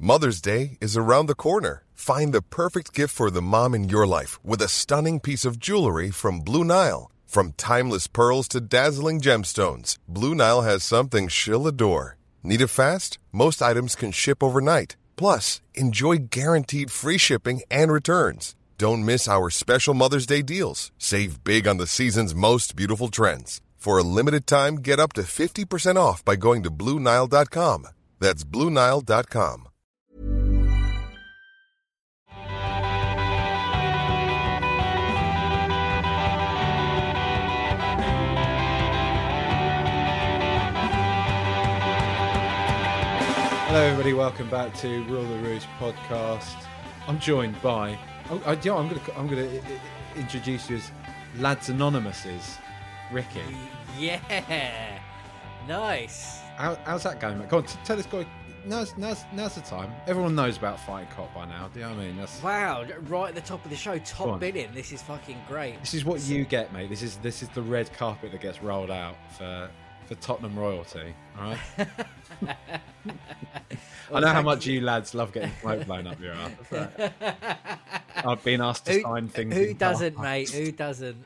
Mother's Day is around the corner. Find the perfect gift for the mom in your life with a stunning piece of jewelry from Blue Nile. From timeless pearls to dazzling gemstones, Blue Nile has something she'll adore. Need it fast? Most items can ship overnight. Plus, enjoy guaranteed free shipping and returns. Don't miss our special Mother's Day deals. Save big on the season's most beautiful trends. For a limited time, get up to 50% off by going to BlueNile.com. That's BlueNile.com. Hello, everybody. Welcome back to Rule the Roost podcast. I'm joined by. I'm going to introduce you as Lads Anonymous's Ricky. Yeah, nice. How's that going, mate? Go on, tell this guy. Now's the time. Everyone knows about Fighting Cock by now. Do you know what I mean? Wow, right at the top of the show, top billing. This is fucking great. This is what you get, mate. This is the red carpet that gets rolled out for Tottenham royalty. All right. I know how much you lads love getting smoke blown up your ass. I've been asked to sign things. Who doesn't, mate? Who doesn't?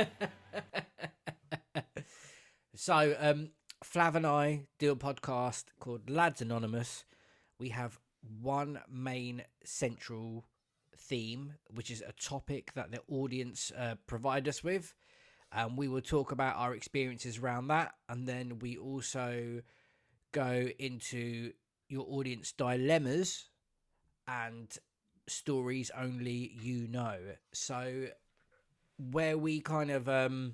So, Flav and I do a podcast called Lads Anonymous. We have one main central theme, which is a topic that the audience provide us with. We will talk about our experiences around that, and then we also go into your audience dilemmas and stories only you know. So where we kind of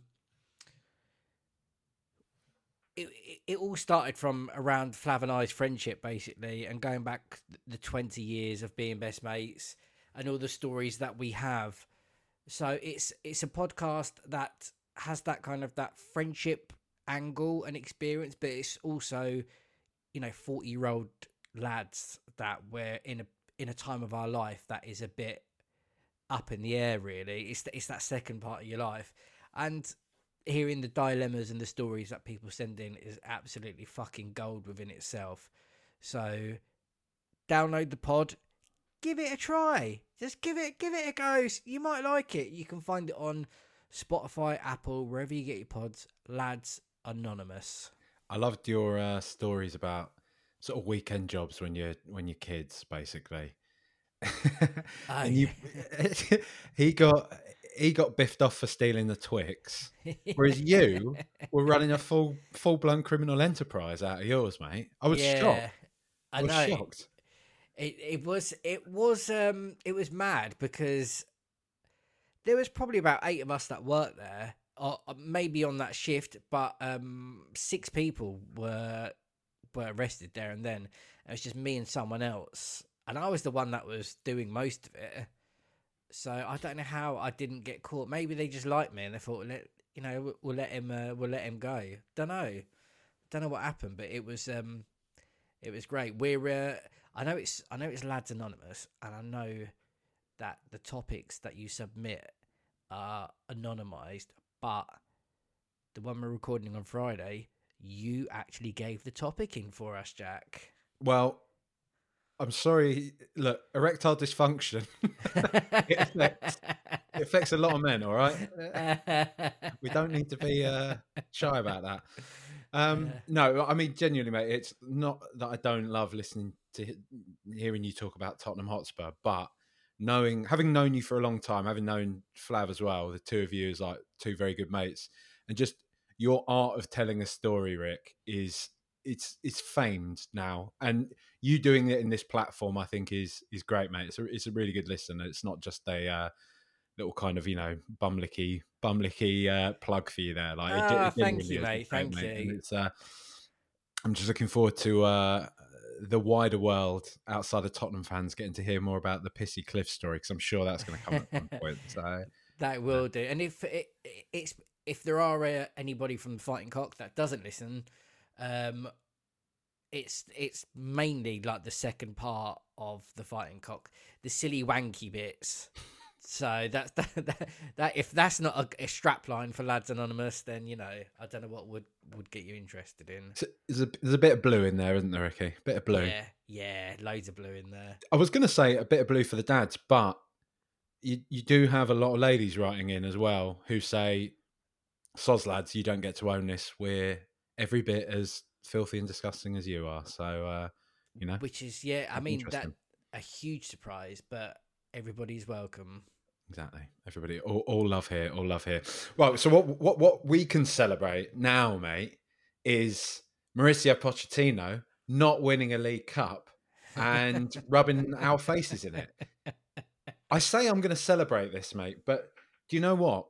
it all started from around Flav and I's friendship, basically, and going back the 20 years of being best mates and all the stories that we have. So it's a podcast that has that kind of that friendship angle and experience, but it's also, 40-year-old lads that we're in a time of our life that is a bit up in the air, really. It's that second part of your life, and hearing the dilemmas and the stories that people send in is absolutely fucking gold within itself. So download the pod, give it a try, just give it a go. You might like it. You can find it on Spotify, Apple, wherever you get your pods. Lads Anonymous. I loved your stories about sort of weekend jobs when you're kids, basically. And he got biffed off for stealing the Twix, whereas you were running a full blown criminal enterprise out of yours, mate. I was shocked. I was shocked. It was mad because there was probably about 8 of us that worked there, or maybe on that shift, but 6 people were arrested there and then. It was just me and someone else, and I was the one that was doing most of it. So I don't know how I didn't get caught. Maybe they just liked me and they thought, we'll let him go. Don't know what happened, but it was great. I know it's Lads Anonymous, and I know that the topics that you submit are anonymized, but the one we're recording on Friday, you actually gave the topic in for us, Jack. Well, I'm sorry. Look, erectile dysfunction. it affects a lot of men, all right? We don't need to be shy about that. No, I mean, genuinely, mate, it's not that I don't love listening to hearing you talk about Tottenham Hotspur, but having known you for a long time, having known Flav as well, the two of you as like two very good mates, and just your art of telling a story, Rick, it's famed now, and you doing it in this platform, I think, is great, mate. It's a really good listen. It's not just a little kind of bumlicky plug for you there. Like, thank you, mate. Thank you. And it's I'm just looking forward to the wider world outside of Tottenham fans getting to hear more about the Pissy Cliff story, because I'm sure that's going to come at some point. So that will do. And if there are anybody from Fighting Cock that doesn't listen, it's mainly like the second part of the Fighting Cock, the silly wanky bits. So that if that's not a strap line for Lads Anonymous, then I don't know what would get you interested in. So there's a bit of blue in there, isn't there, Ricky? Bit of blue. Yeah, loads of blue in there. I was going to say a bit of blue for the dads, but you do have a lot of ladies writing in as well who say, "Soz lads, you don't get to own this. We're every bit as filthy and disgusting as you are." So which is I mean that interesting. a huge surprise, but everybody's welcome. Exactly. Everybody, all love here, all love here. Right. So what we can celebrate now, mate, is Mauricio Pochettino not winning a League Cup and rubbing our faces in it. I say I'm going to celebrate this, mate, but do you know what?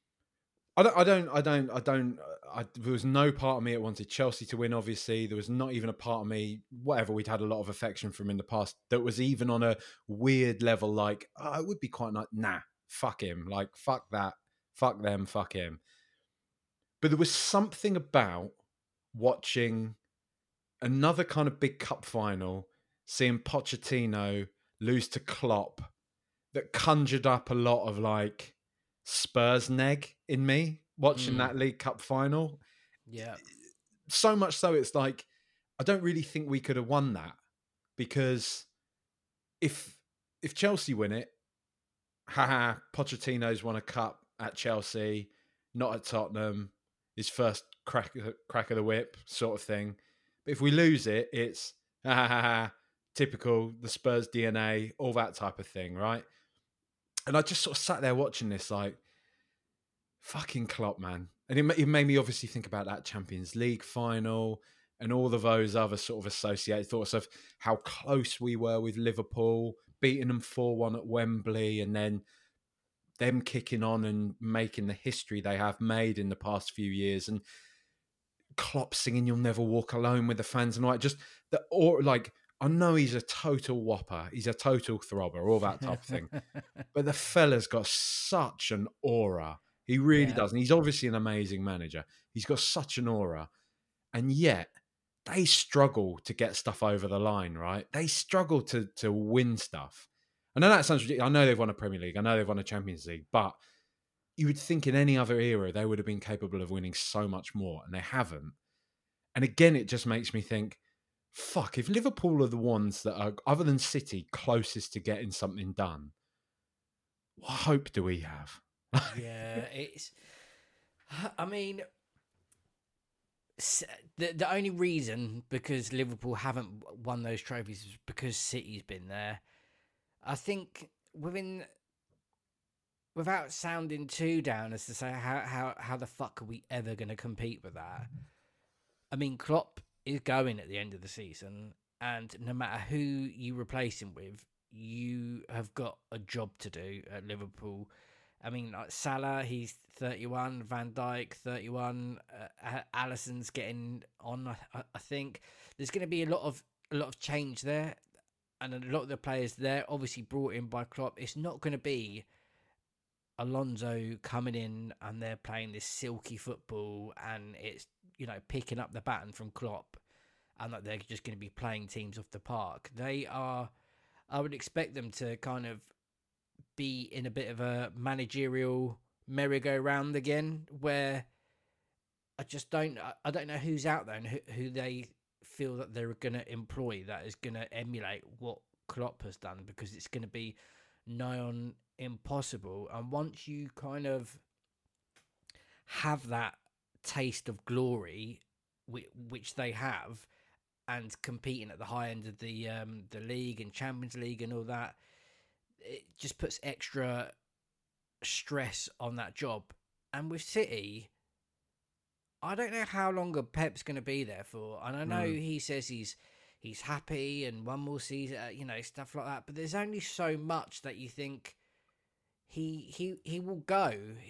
There was no part of me that wanted Chelsea to win, obviously. There was not even a part of me, whatever we'd had a lot of affection from in the past, that was even on a weird level like, oh, it would be quite nice. Nah, fuck him. Like, fuck that. Fuck them, fuck him. But there was something about watching another kind of big cup final, seeing Pochettino lose to Klopp, that conjured up a lot of like Spurs neg in me watching that League Cup final. Yeah. So much so it's like, I don't really think we could have won that, because if Chelsea win it, haha, Pochettino's won a cup at Chelsea, not at Tottenham, his first crack of the whip sort of thing. But if we lose it, it's typical, the Spurs DNA, all that type of thing, right? And I just sort of sat there watching this like, fucking Klopp, man. And it made me obviously think about that Champions League final and all of those other sort of associated thoughts of how close we were with Liverpool, beating them 4-1 at Wembley, and then them kicking on and making the history they have made in the past few years. And Klopp singing "You'll Never Walk Alone" with the fans and all that. Just I know he's a total whopper. He's a total throbber, all that type of thing. But the fella's got such an aura. He really does. And he's obviously an amazing manager. He's got such an aura. And yet, they struggle to get stuff over the line, right? They struggle to win stuff. I know that sounds ridiculous. I know they've won a Premier League. I know they've won a Champions League. But you would think in any other era, they would have been capable of winning so much more. And they haven't. And again, it just makes me think, fuck, if Liverpool are the ones that are, other than City, closest to getting something done, what hope do we have? I mean, the only reason because Liverpool haven't won those trophies is because City's been there. I think without sounding too down as to say how the fuck are we ever going to compete with that? I mean, Klopp is going at the end of the season, and no matter who you replace him with, you have got a job to do at Liverpool. I mean, like Salah, he's 31, Van Dijk, 31, Alisson's getting on. I think there's going to be a lot of change there, and a lot of the players there, obviously brought in by Klopp. It's not going to be Alonso coming in and they're playing this silky football, and it's picking up the baton from Klopp, and that they're just going to be playing teams off the park. They are. I would expect them to kind of be in a bit of a managerial merry-go-round again, where I don't know who's out there and who they feel that they're going to employ that is going to emulate what Klopp has done, because it's going to be nigh on impossible. And once you kind of have that taste of glory, which they have, and competing at the high end of the league and Champions League and all that, it just puts extra stress on that job. And with City, I don't know how long Pep's going to be there for. And I know he says he's happy and one more season, stuff like that. But there's only so much that you think he will go.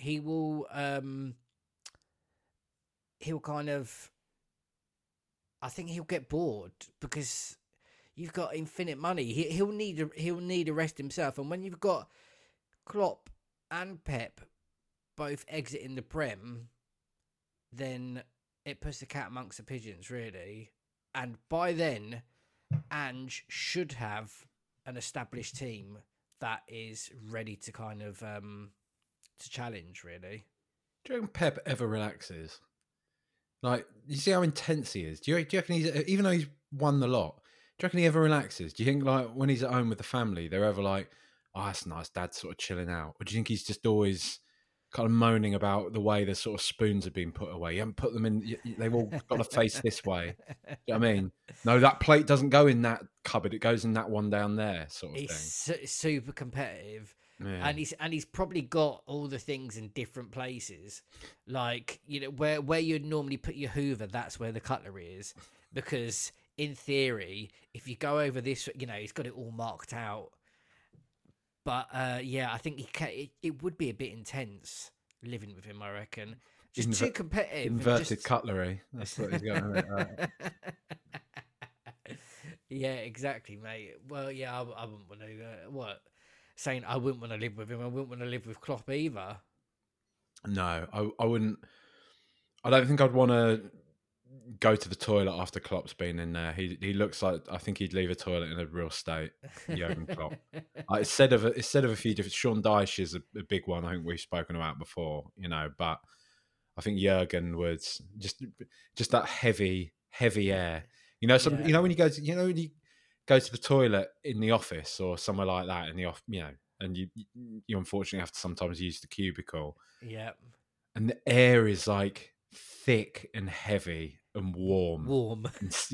He'll kind of, I think he'll get bored, because you've got infinite money. He'll need a rest himself. And when you've got Klopp and Pep both exiting the Prem, then it puts the cat amongst the pigeons, really. And by then, Ange should have an established team that is ready to kind of to challenge, really. Do you reckon Pep ever relaxes? Like, you see how intense he is? Do you reckon he's, even though he's won the lot, do you reckon he ever relaxes? Do you think, like, when he's at home with the family, they're ever like, oh, that's nice, Dad's sort of chilling out? Or do you think he's just always kind of moaning about the way the sort of spoons have been put away? You haven't put them in, they've all got to face this way. Do you know what I mean? No, that plate doesn't go in that cupboard, it goes in that one down there, sort of thing. He's super competitive. Yeah. And he's probably got all the things in different places, like, you know, where you'd normally put your Hoover, that's where the cutlery is, because in theory, if you go over this, you know, he's got it all marked out. But yeah, I think it would be a bit intense living with him, I reckon. Just too competitive. Inverted cutlery. That's what he's got. Yeah, exactly, mate. Well, yeah, I wouldn't want to. Saying I wouldn't want to live with him. I wouldn't want to live with Klopp either. No, I wouldn't. I don't think I'd want to go to the toilet after Klopp's been in there. He looks like, I think he'd leave a toilet in a real state. Jurgen Klopp. It's said of a few different. Sean Dyche is a big one. I think we've spoken about before. You know, but I think Jurgen would just that heavy air. You know, you know when you go to the toilet in the office or somewhere like that in the off, you know, and you unfortunately have to sometimes use the cubicle. Yeah. And the air is like thick and heavy and warm. It's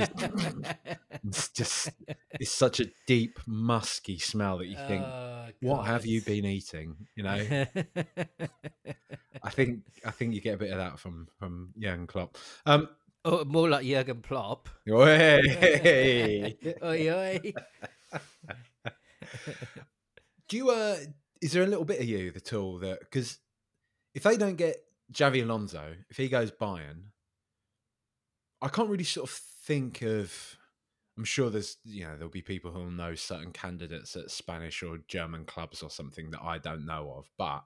such a deep, musky smell that you think, what have you been eating? You know, I think you get a bit of that from Jurgen Klopp. Oh, more like Jurgen Klopp. Oi. Oi. Do you? Is there a little bit of you at all that, because if they don't get Xavi Alonso, if he goes Bayern, I can't really sort of think of. I'm sure there'll be people who'll know certain candidates at Spanish or German clubs or something that I don't know of, but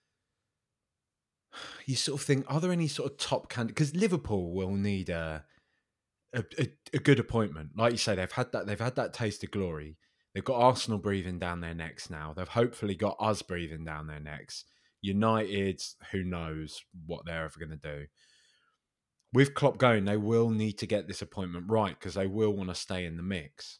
you sort of think, are there any sort of top candidates? Because Liverpool will need a good appointment. Like you say, they've had that taste of glory. They've got Arsenal breathing down their necks now. They've hopefully got us breathing down their necks. United, who knows what they're ever going to do. With Klopp going, they will need to get this appointment right because they will want to stay in the mix.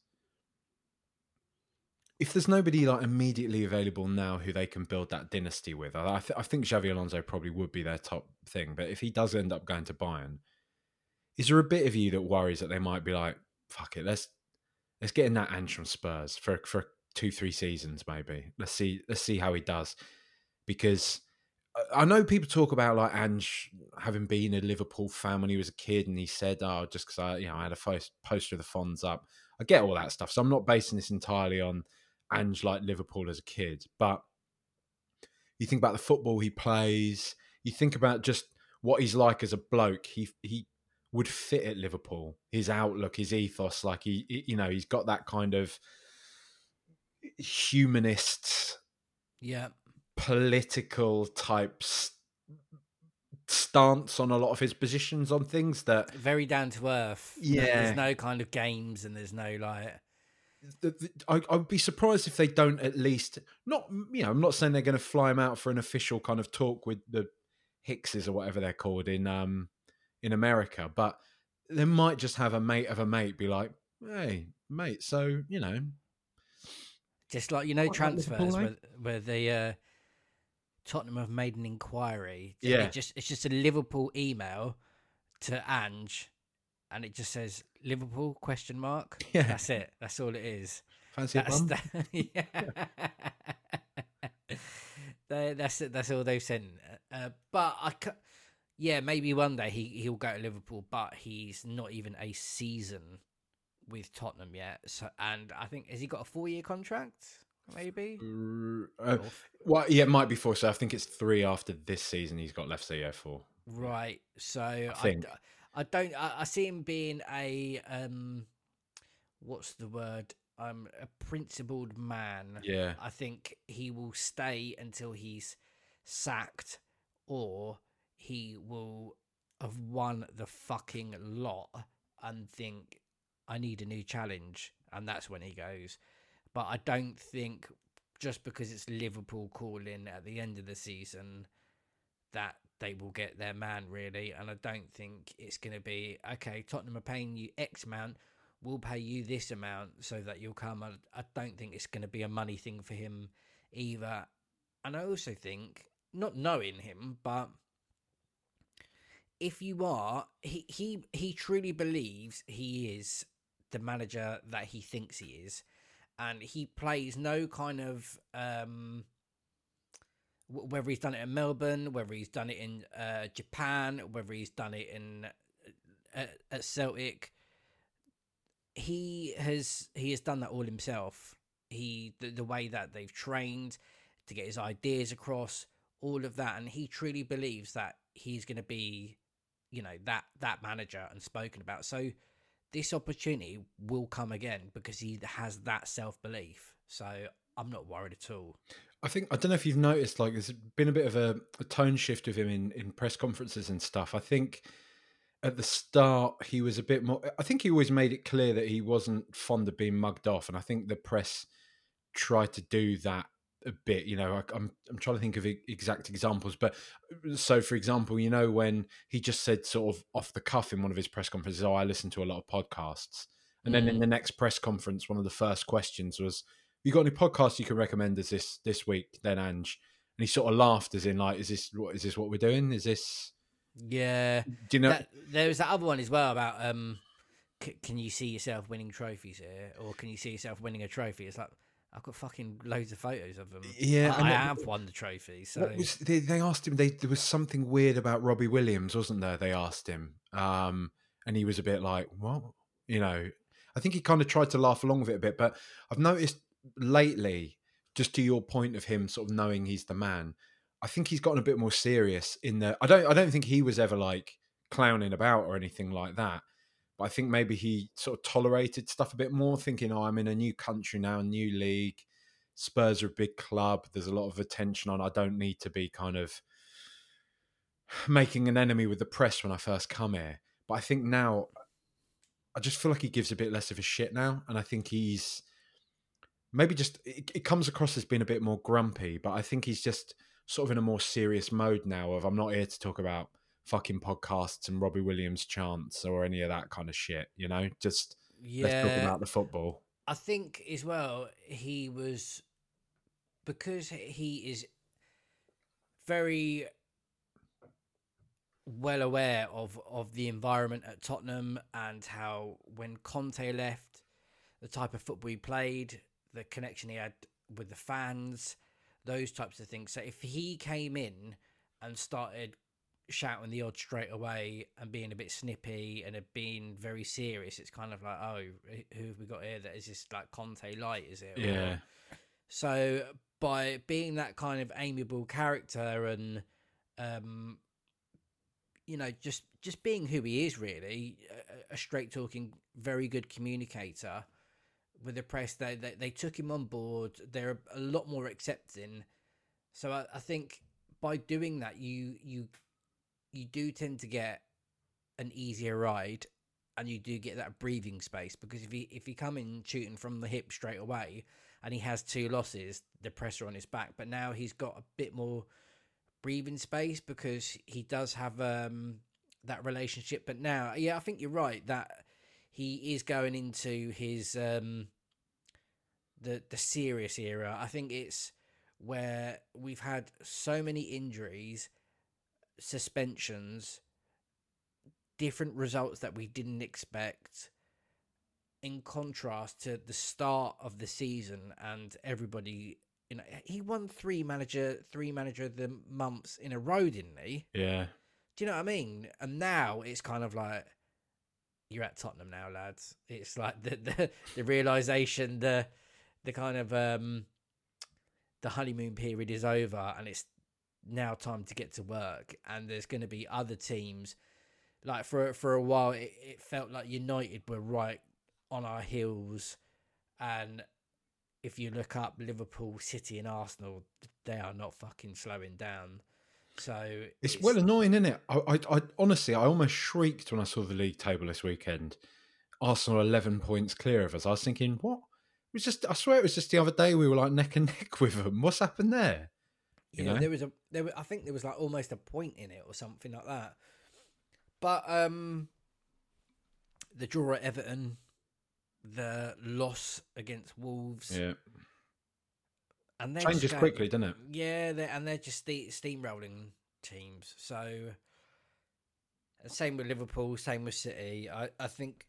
If there's nobody like immediately available now who they can build that dynasty with, I think Xavi Alonso probably would be their top thing. But if he does end up going to Bayern, is there a bit of you that worries that they might be like, fuck it, let's get in that Ange from Spurs for 2-3 seasons maybe. Let's see how he does. Because I know people talk about like Ange having been a Liverpool fan when he was a kid, and he said, "Oh, just because I had a poster of the Fonz up." I get all that stuff, so I'm not basing this entirely on Ange like Liverpool as a kid. But you think about the football he plays, you think about just what he's like as a bloke. He would fit at Liverpool. His outlook, his ethos, like he's got that kind of humanist, political type stance on a lot of his positions on things, that very down to earth. Yeah, there's no kind of games, and there's no like. I would be surprised if they don't at least not. I'm not saying they're going to fly him out for an official kind of talk with the Hickses or whatever they're called in America, but they might just have a mate of a mate be like, "Hey, mate, so just like transfers where the Tottenham have made an inquiry. Yeah, it's just a Liverpool email to Ange, and it just says Liverpool ? Yeah, that's it. That's all it is. Fancy a bum? That's all they've sent. But maybe one day he'll go to Liverpool, but he's not even a season with Tottenham yet. So, and I think, has he got a 4-year contract? Maybe. Well, yeah, it might be 4. So I think it's 3 after this season he's got left. So yeah, 4. Right. So I see him being a what's the word? A principled man. Yeah. I think he will stay until he's sacked, or he will have won the fucking lot and think, I need a new challenge, and that's when he goes. But I don't think just because it's Liverpool calling at the end of the season that they will get their man, really. And I don't think it's going to be, okay, Tottenham are paying you X amount, we'll pay you this amount so that you'll come. I don't think it's going to be a money thing for him either. And I also think, not knowing him, but if you are, he truly believes he is the manager that he thinks he is. And he plays no kind of, whether he's done it in Melbourne, whether he's done it in Japan, whether he's done it in at Celtic, he has done that all himself. The way that they've trained to get his ideas across, all of that, and he truly believes that he's going to be, that manager and spoken about. So this opportunity will come again because he has that self-belief. So I'm not worried at all. I don't know if you've noticed, like, there's been a bit of a tone shift of him in press conferences and stuff. I think at the start he was a bit more, I think he always made it clear that he wasn't fond of being mugged off. And I think the press tried to do that a bit, I'm trying to think of exact examples, but so for example, when he just said sort of off the cuff in one of his press conferences, I listen to a lot of podcasts, and then in the next press conference, one of the first questions was, you got any podcasts you can recommend us this week then, Ange? And he sort of laughed as in, like, is this what we're doing? Is this? Yeah. Do you know? There was that other one as well about can you see yourself winning trophies here, or can you see yourself winning a trophy? It's like, I've got fucking loads of photos of them. Yeah, I have won the trophy. So they asked him? There was something weird about Robbie Williams, wasn't there? They asked him, and he was a bit like, "What?" I think he kind of tried to laugh along with it a bit. But I've noticed lately, just to your point of him sort of knowing he's the man, I think he's gotten a bit more serious. I don't think he was ever like clowning about or anything like that. But I think maybe he sort of tolerated stuff a bit more, thinking, I'm in a new country now, a new league. Spurs are a big club. There's a lot of attention on. I don't need to be kind of making an enemy with the press when I first come here. But I think now, I just feel like he gives a bit less of a shit now. And I think he's maybe just, it comes across as being a bit more grumpy, but I think he's just sort of in a more serious mode now of, I'm not here to talk about fucking podcasts and Robbie Williams chants or any of that kind of shit, just let's talk about the football. I think as well, he was, because he is very well aware of the environment at Tottenham and how when Conte left, the type of football he played, the connection he had with the fans, those types of things. So if he came in and started shouting the odds straight away and being a bit snippy and being very serious, it's kind of like, oh, who have we got here? That is this like Conte light, is it? Yeah. So by being that kind of amiable character and just being who he is, really a straight talking, very good communicator with the press, they took him on board. They're a lot more accepting. So I think by doing that, you do tend to get an easier ride, and you do get that breathing space, because if you come in shooting from the hip straight away and he has 2 losses, the pressure on his back. But now he's got a bit more breathing space because he does have that relationship. But now, I think you're right that he is going into his the serious era. I think it's where we've had so many injuries, suspensions, different results that we didn't expect, in contrast to the start of the season and everybody, he won three manager of the months in a row, didn't he? Yeah. Do you know what I mean? And now it's kind of like, you're at Tottenham now, lads. It's like the realization, the kind of the honeymoon period is over, and it's now time to get to work. And there's going to be other teams. Like for a while, it felt like United were right on our heels, and if you look up Liverpool, City, and Arsenal, they are not fucking slowing down. So it's well annoying, isn't it? I honestly, I almost shrieked when I saw the league table this weekend. Arsenal 11 points clear of us. I was thinking, what? was just, I swear it was just the other day we were like neck and neck with them. What's happened there? You Yeah, know? I think there was like almost a point in it or something like that. But the draw at Everton, the loss against Wolves, Yeah. and they're Changes just going, quickly, doesn't it? yeah, they're just steamrolling teams. So same with Liverpool, same with City. I think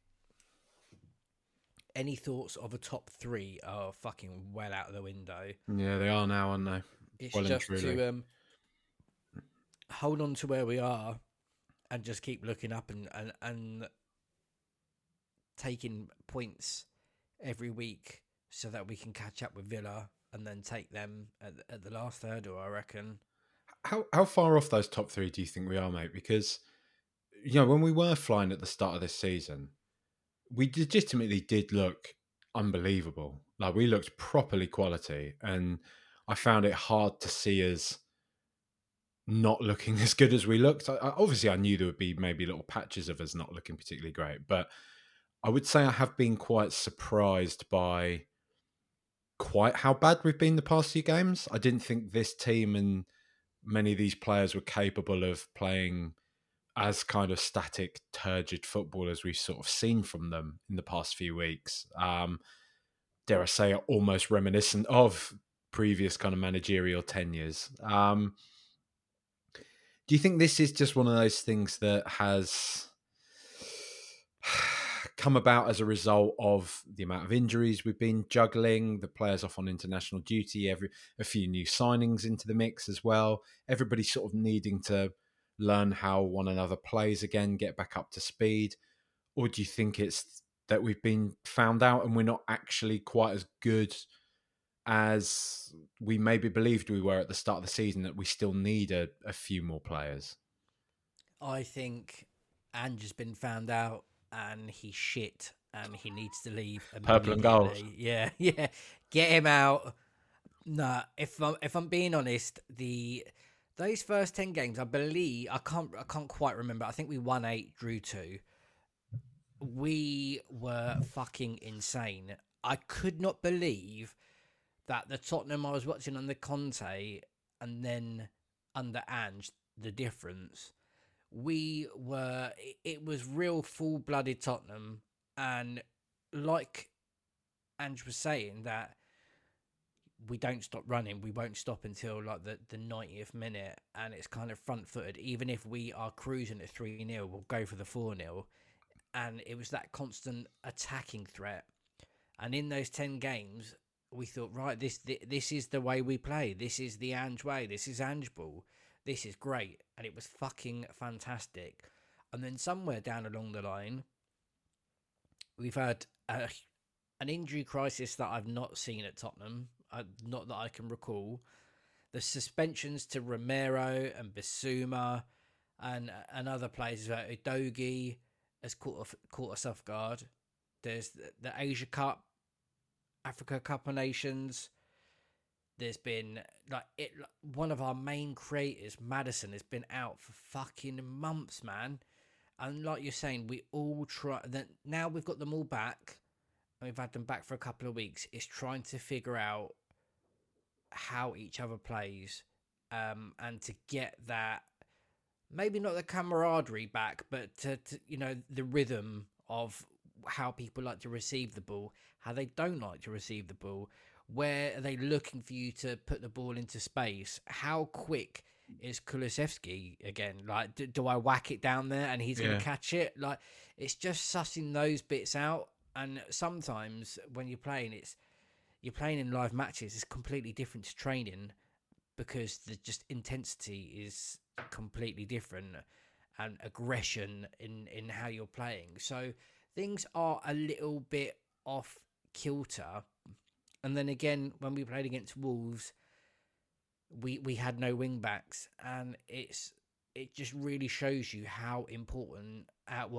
any thoughts of a top three are fucking well out of the window. Yeah, they are now, aren't they? It's Well and just truly. to hold on to where we are and just keep looking up and taking points every week so that we can catch up with Villa and then take them at the last hurdle, I reckon. How far off those top three do you think we are, mate? Because, you know, when we were flying at the start of this season, we legitimately did look unbelievable. Like, we looked properly quality, and I found it hard to see us not looking as good as we looked. Obviously, I knew there would be maybe little patches of us not looking particularly great, but I would say I have been quite surprised by quite how bad we've been the past few games. I didn't think this team and many of these players were capable of playing as kind of static, turgid football as we've sort of seen from them in the past few weeks. Dare I say, almost reminiscent of previous kind of managerial tenures. Do you think this is just one of those things that has come about as a result of the amount of injuries we've been juggling, the players off on international duty, a few new signings into the mix as well, everybody sort of needing to learn how one another plays again, get back up to speed? Or do you think it's that we've been found out and we're not actually quite as good as we maybe believed we were at the start of the season, that we still need a few more players? I think Ange has been found out and he's shit and he needs to leave Purple and gold. immediately. Yeah, yeah. Get him out. Nah, if I'm being honest, those first 10 games, I believe I can't quite remember. I think we won 8, drew 2. We were fucking insane. I could not believe that the Tottenham I was watching under Conte and then under Ange, the difference. It was real full-blooded Tottenham, and like Ange was saying, that we don't stop running, we won't stop until like the 90th minute, and it's kind of front-footed. Even if we are cruising at 3-0, we'll go for the 4-0, and it was that constant attacking threat. And in those 10 games, we thought, right, this is the way we play. This is the Ange way. This is Ange ball. This is great. And it was fucking fantastic. And then somewhere down along the line, we've had an injury crisis that I've not seen at Tottenham, not that I can recall. The suspensions to Romero and Bissouma and other players, Udogie has caught us off guard. There's the Asia Cup, Africa Cup of Nations. There's been one of our main creators, Maddison, has been out for fucking months, man. And like you're saying, we all try. Now we've got them all back, and we've had them back for a couple of weeks. It's trying to figure out how each other plays, and to get that, maybe not the camaraderie back, but to the rhythm of how people like to receive the ball, how they don't like to receive the ball. Where are they looking for you to put the ball into space? How quick is Kulusevski again? Like, do I whack it down there and he's going to catch it? Like, it's just sussing those bits out. And sometimes when you're playing in live matches, it's completely different to training, because the just intensity is completely different, and aggression in how you're playing. So things are a little bit off kilter. And then again, when we played against Wolves, we had no wing backs, and it just really shows you how important our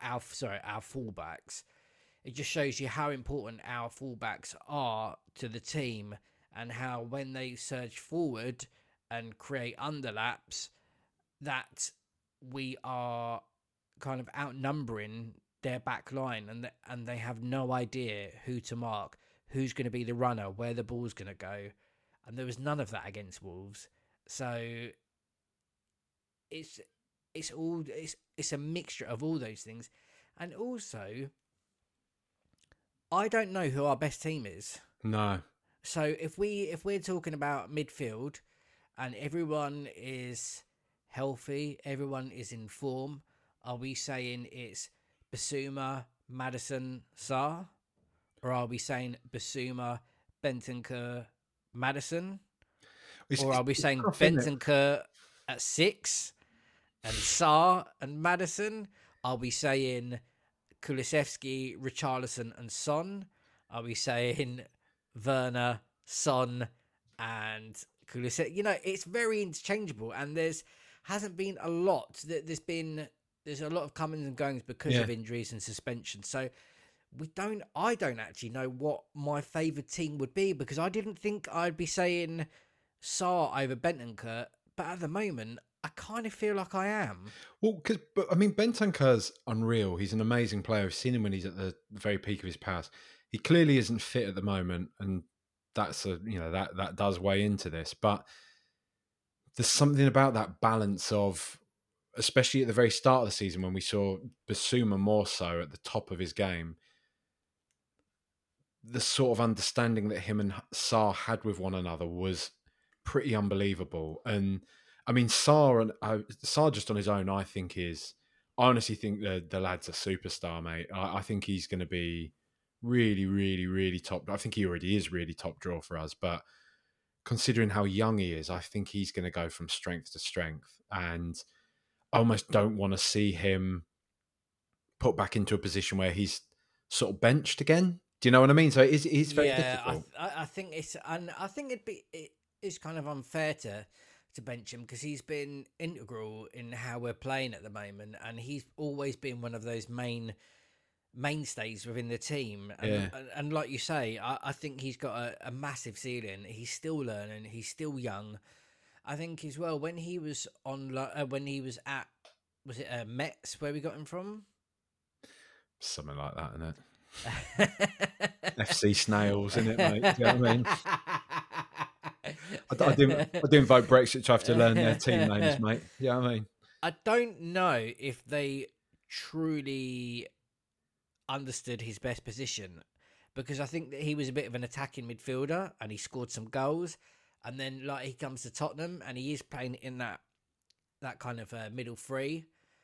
fullbacks. It just shows you how important our fullbacks are to the team, and how when they surge forward and create underlaps, that we are kind of outnumbering their back line, and they have no idea who to mark, who's going to be the runner, where the ball's going to go, and there was none of that against Wolves. So it's a mixture of all those things, and also I don't know who our best team is. No. So if we're talking about midfield, and everyone is healthy, everyone is in form, are we saying it's Basuma, Maddison, Sarr? Or are we saying Basuma, Bentancur, Maddison? Or are we saying Bentancur at 6 and Sarr and Maddison? Are we saying Kulusevski, Richarlison and Son? Are we saying Werner, Son and Kulusevski? You know, it's very interchangeable, and hasn't been a lot. There's a lot of comings and goings because of injuries and suspension. So I don't actually know what my favourite team would be, because I didn't think I'd be saying Sarr over Bentancur, but at the moment I kind of feel like I am. Well, I mean, Bentancur's unreal. He's an amazing player. I've seen him when he's at the very peak of his powers. He clearly isn't fit at the moment, and that does weigh into this. But there's something about that balance of, especially at the very start of the season when we saw Basuma more so at the top of his game, the sort of understanding that him and Sarr had with one another was pretty unbelievable. And I mean, Sarr just on his own, I honestly think the lad's a superstar, mate. I think he's going to be really, really, really top. I think he already is really top draw for us, but considering how young he is, I think he's going to go from strength to strength. And I almost don't want to see him put back into a position where he's sort of benched again. Do you know what I mean? So it's very difficult. I think it's kind of unfair to bench him, because he's been integral in how we're playing at the moment, and he's always been one of those mainstays within the team. And like you say, I think he's got a massive ceiling. He's still learning. He's still young. I think as well, when he was at, was it Metz where we got him from? Something like that, isn't it? FC Snails, isn't it, mate? Do you know what I mean? I do invite Brexit to have to learn their team names, mate. You know what I mean? I don't know if they truly understood his best position, because I think that he was a bit of an attacking midfielder and he scored some goals, and then like he comes to Tottenham and he is playing in that kind of middle three,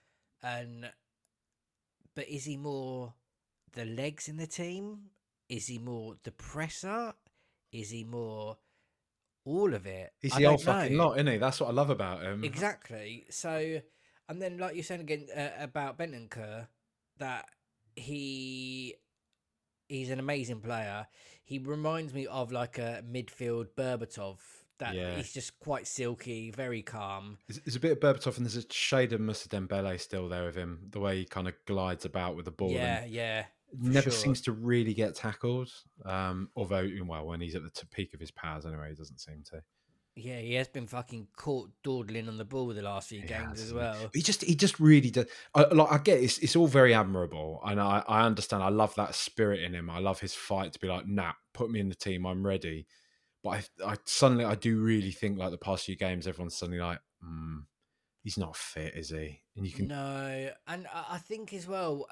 but is he more the legs in the team? Is he more the presser? Is he more all of it? He's the whole fucking lot, isn't he? That's what I love about him. Exactly. So, and then like you're saying again about Bentancur, that he's an amazing player. He reminds me of like a midfield Berbatov. He's just quite silky, very calm. There's a bit of Berbatov, and there's a shade of Moussa Dembele still there with him. The way he kind of glides about with the ball. Yeah. Never seems to really get tackled. Although, well, when he's at the peak of his powers, anyway, he doesn't seem to. Yeah, he has been fucking caught dawdling on the ball the last few games as well. He just really does. I get it's all very admirable, and I understand. I love that spirit in him. I love his fight to be like, nah, put me in the team, I'm ready. But I suddenly do really think like the past few games, everyone's suddenly like, he's not fit, is he? And you can no, and I think as well,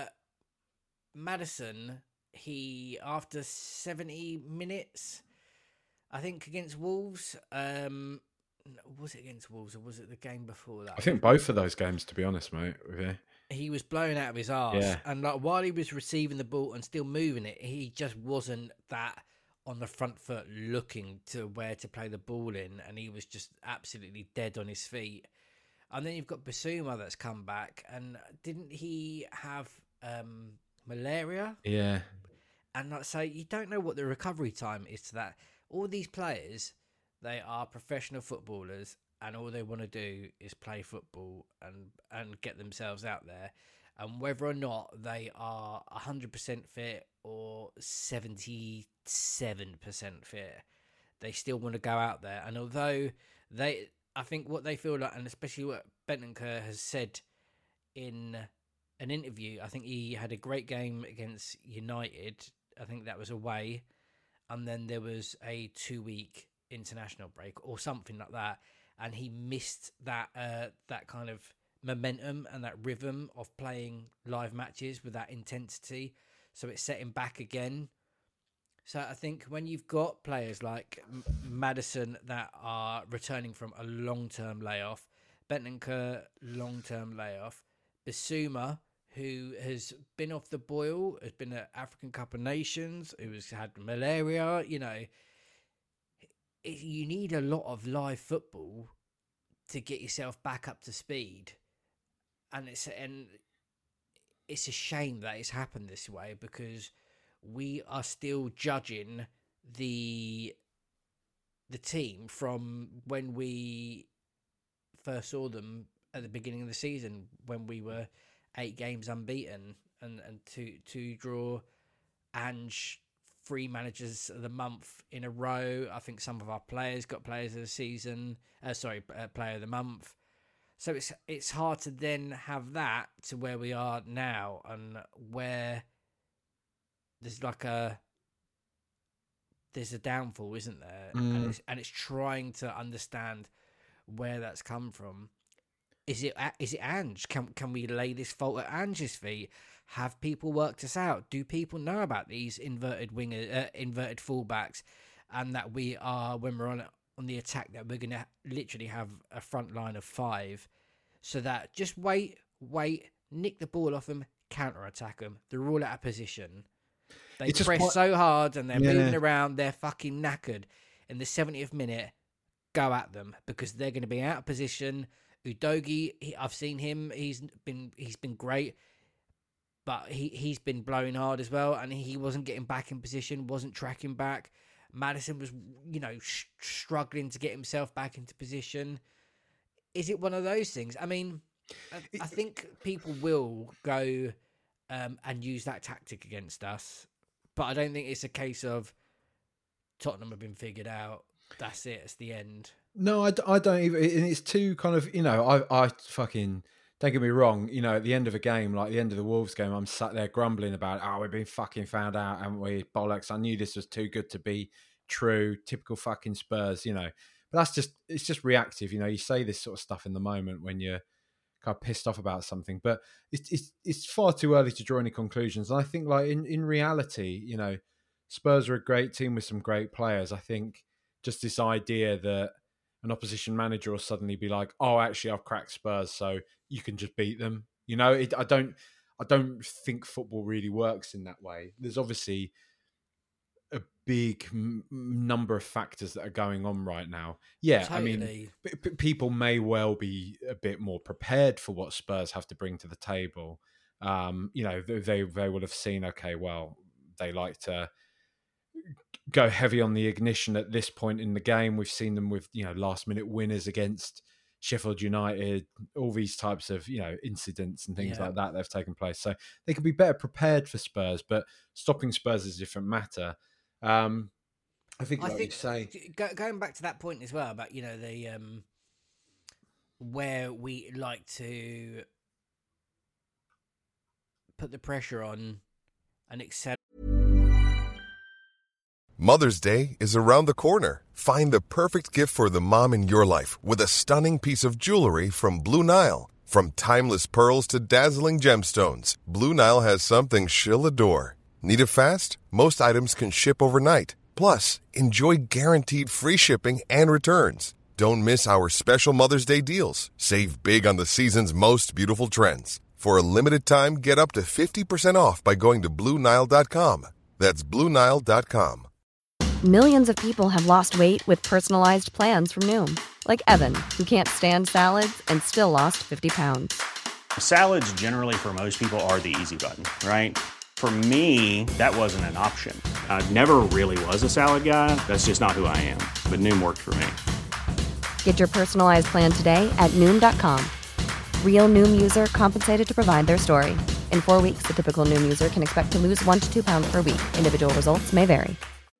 Maddison, he after 70 minutes. I think against Wolves, was it against Wolves or was it the game before that? I think both of those games, to be honest, mate. Yeah. He was blown out of his arse, and like while he was receiving the ball and still moving it, he just wasn't that on the front foot, looking to where to play the ball in, and he was just absolutely dead on his feet. And then you've got Basuma that's come back, and didn't he have malaria? Yeah. And like, so you don't know what the recovery time is to that. All these players, they are professional footballers, and all they want to do is play football and get themselves out there. And whether or not they are 100% fit or 77% fit, they still want to go out there. And although I think what they feel like, and especially what Bentancur has said in an interview, I think he had a great game against United. I think that was away. and then there was a 2-week international break or something like that, and he missed that that kind of momentum and that rhythm of playing live matches with that intensity, so it set him back again. So I think when you've got players like Maddison that are returning from a long-term layoff, Bentancur long-term layoff, Bissouma, who has been off the boil, has been at African Cup of Nations, who has had malaria, you need a lot of live football to get yourself back up to speed. And it's a shame that it's happened this way, because we are still judging the team from when we first saw them at the beginning of the season, when we were 8 games unbeaten and to draw Ange 3 managers of the month in a row. I think some of our players got players of the season, player of the month. So it's hard to then have that to where we are now, and where there's a downfall, isn't there? And it's trying to understand where that's come from. Is it Ange? Can we lay this fault at Ange's feet? Have people worked us out? Do people know about these inverted fullbacks, and that we are, when we're on the attack, that we're going to literally have a front line of 5, so that just wait, nick the ball off them, counter attack them. They're all out of position. They press so hard and they're moving around. They're fucking knackered. In the 70th minute, go at them, because they're going to be out of position. Udogie, I've seen him. He's been great, but he's been blowing hard as well, and he wasn't getting back in position, wasn't tracking back. Maddison was, struggling to get himself back into position. Is it one of those things? I mean, I think people will go and use that tactic against us, but I don't think it's a case of Tottenham have been figured out. That's it. It's the end. No, I don't even. And it's too kind of, I fucking, don't get me wrong, at the end of a game, like the end of the Wolves game, I'm sat there grumbling about, we've been fucking found out, haven't we? Bollocks. I knew this was too good to be true. Typical fucking Spurs, But it's just reactive, You say this sort of stuff in the moment when you're kind of pissed off about something, but it's far too early to draw any conclusions. And I think, like, in reality, Spurs are a great team with some great players. I think just this idea that an opposition manager will suddenly be like, "Oh, actually, I've cracked Spurs, so you can just beat them." I don't think football really works in that way. There's obviously a big number of factors that are going on right now. Yeah, totally. I mean, people may well be a bit more prepared for what Spurs have to bring to the table. They will have seen, okay, well, they like to go heavy on the ignition at this point in the game. We've seen them with, last minute winners against Sheffield United, all these types of, incidents and things like that have taken place. So they can be better prepared for Spurs, but stopping Spurs is a different matter. I think you say, going back to that point as well about, the where we like to put the pressure on and accept. Mother's Day is around the corner. Find the perfect gift for the mom in your life with a stunning piece of jewelry from Blue Nile. From timeless pearls to dazzling gemstones, Blue Nile has something she'll adore. Need it fast? Most items can ship overnight. Plus, enjoy guaranteed free shipping and returns. Don't miss our special Mother's Day deals. Save big on the season's most beautiful trends. For a limited time, get up to 50% off by going to BlueNile.com. That's BlueNile.com. Millions of people have lost weight with personalized plans from Noom. Like Evan, who can't stand salads and still lost 50 pounds. Salads generally for most people are the easy button, right? For me, that wasn't an option. I never really was a salad guy. That's just not who I am. But Noom worked for me. Get your personalized plan today at Noom.com. Real Noom user compensated to provide their story. In 4 weeks, the typical Noom user can expect to lose 1 to 2 pounds per week. Individual results may vary.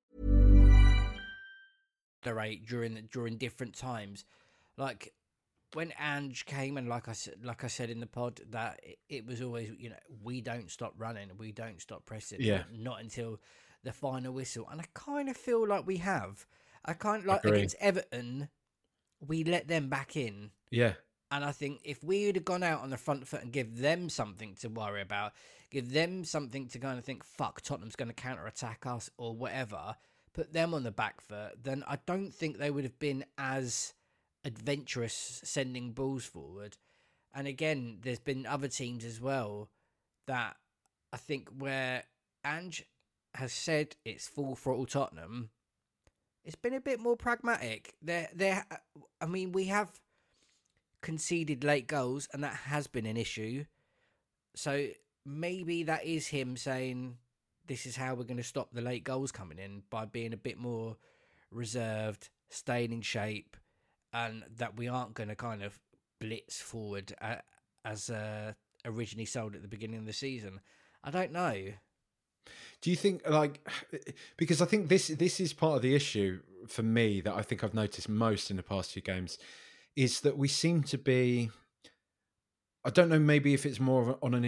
During different times, like when Ange came, and like I said in the pod, that it was always, we don't stop running, we don't stop pressing, not until the final whistle, and I kind of feel like we have. I kind of like Agree. against Everton, we let them back in. Yeah. And I think if we would have gone out on the front foot and give them something to worry about, give them something to kind of think, fuck, Tottenham's going to counter-attack us or whatever, put them on the back foot, then I don't think they would have been as adventurous sending balls forward. And again, there's been other teams as well that I think where Ange has said it's full throttle Tottenham, it's been a bit more pragmatic. I mean, we have conceded late goals, and that has been an issue. So maybe that is him saying this is how we're going to stop the late goals coming in, by being a bit more reserved, staying in shape, and that we aren't going to kind of blitz forward as originally sold at the beginning of the season. I don't know. Do you think, because I think this is part of the issue for me that I think I've noticed most in the past few games, is that we seem to be, I don't know, maybe if it's more on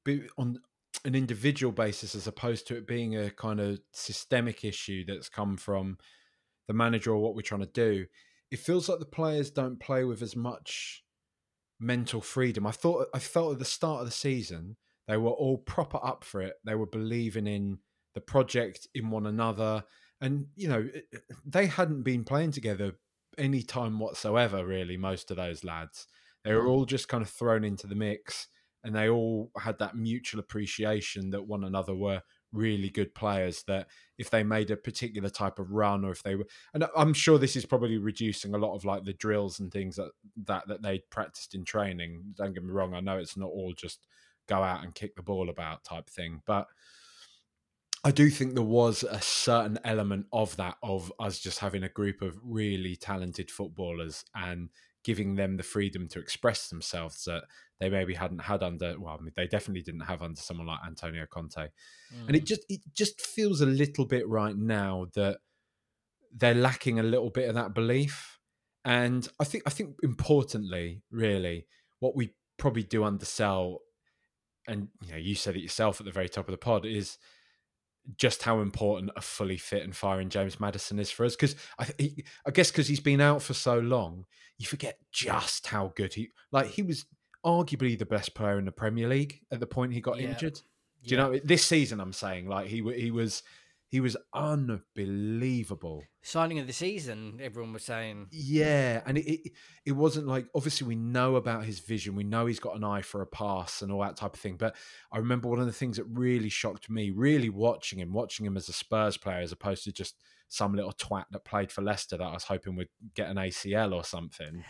an individual basis as opposed to it being a kind of systemic issue that's come from the manager or what we're trying to do. It feels like the players don't play with as much mental freedom. I felt at the start of the season they were all proper up for it. They were believing in the project, in one another, and they hadn't been playing together any time whatsoever, really. Most of those lads, they were all just kind of thrown into the mix, and they all had that mutual appreciation that one another were really good players, that if they made a particular type of run, or if they were, and I'm sure this is probably reducing a lot of like the drills and things that they practiced in training. Don't get me wrong, I know it's not all just go out and kick the ball about type thing, but I do think there was a certain element of that, of us just having a group of really talented footballers and giving them the freedom to express themselves that they maybe hadn't had under, well, I mean, they definitely didn't have under someone like Antonio Conte. And it just feels a little bit right now that they're lacking a little bit of that belief. And I think importantly, really, what we probably do undersell, and you said it yourself at the very top of the pod, is just how important a fully fit and firing James Maddison is for us. Because I guess because he's been out for so long, you forget just how good he was arguably the best player in the Premier League at the point he got injured. Do you know, this season I'm saying, like, he was unbelievable. Signing of the season, everyone was saying. Yeah, and it wasn't like, obviously we know about his vision, we know he's got an eye for a pass and all that type of thing. But I remember one of the things that really shocked me, really watching him as a Spurs player, as opposed to just some little twat that played for Leicester that I was hoping would get an ACL or something,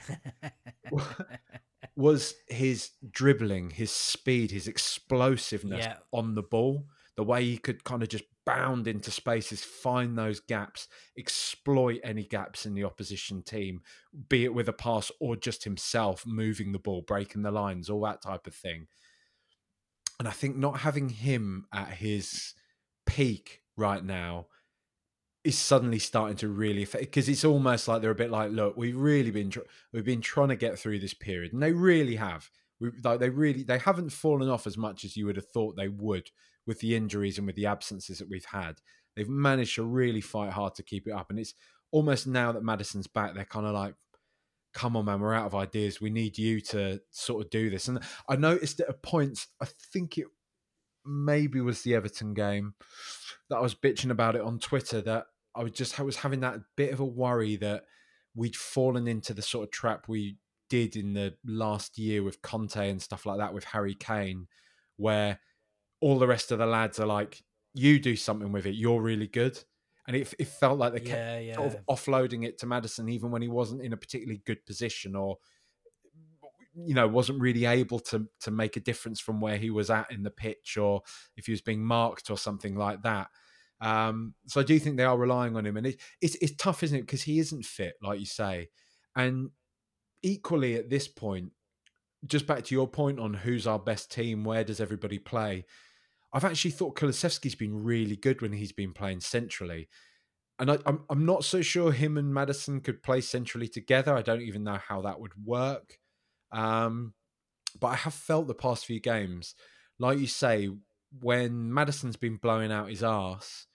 was his dribbling, his speed, his explosiveness on the ball, the way he could kind of just bound into spaces, find those gaps, exploit any gaps in the opposition team, be it with a pass or just himself moving the ball, breaking the lines, all that type of thing. And I think not having him at his peak right now is suddenly starting to really affect, because it's almost like they're a bit like, look, we've been trying to get through this period, and they really have. They haven't fallen off as much as you would have thought they would with the injuries and with the absences that we've had. They've managed to really fight hard to keep it up, and it's almost now that Maddison's back, they're kind of like, come on, man, we're out of ideas. We need you to sort of do this. And I noticed at points, I think it maybe was the Everton game, that I was bitching about it on Twitter, that I was having that bit of a worry that we'd fallen into the sort of trap we did in the last year with Conte and stuff like that, with Harry Kane, where all the rest of the lads are like, you do something with it, you're really good. And it felt like they kept sort of offloading it to Maddison, even when he wasn't in a particularly good position, or wasn't really able to make a difference from where he was at in the pitch, or if he was being marked or something like that. So I do think they are relying on him, and it's tough, isn't it? Because he isn't fit, like you say. And equally at this point, just back to your point on who's our best team, where does everybody play? I've actually thought Kulusevski's been really good when he's been playing centrally. And I'm not so sure him and Maddison could play centrally together. I don't even know how that would work. But I have felt the past few games, like you say, when Maddison's been blowing out his arse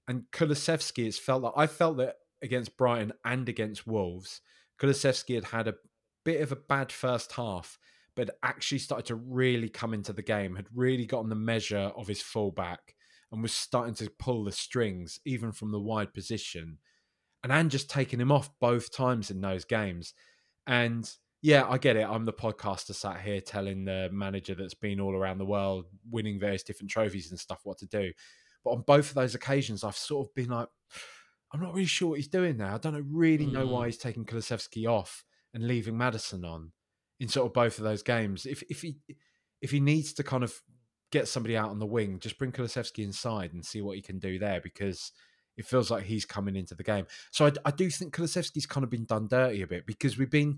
And Kulusevski, I felt that against Brighton and against Wolves, Kulusevski had a bit of a bad first half, but actually started to really come into the game, had really gotten the measure of his fullback and was starting to pull the strings, even from the wide position. And just taking him off both times in those games. And yeah, I get it. I'm the podcaster sat here telling the manager that's been all around the world, winning various different trophies and stuff, what to do. But on both of those occasions, I've sort of been like, I'm not really sure what he's doing there. I don't really know why he's taking Kulusevski off and leaving Maddison on in sort of both of those games. If he needs to kind of get somebody out on the wing, just bring Kulusevski inside and see what he can do there, because it feels like he's coming into the game. So I do think Kulusevski's kind of been done dirty a bit, because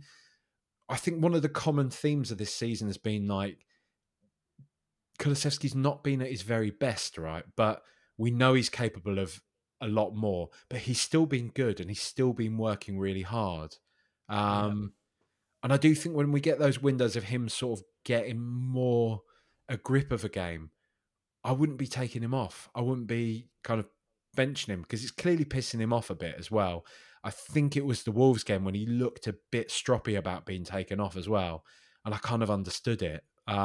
I think one of the common themes of this season has been like, Kulusevski's not been at his very best, right? But we know he's capable of a lot more, but he's still been good and he's still been working really hard. And I do think when we get those windows of him sort of getting more a grip of a game, I wouldn't be taking him off. I wouldn't be kind of benching him, because it's clearly pissing him off a bit as well. I think it was the Wolves game when he looked a bit stroppy about being taken off as well. And I kind of understood it.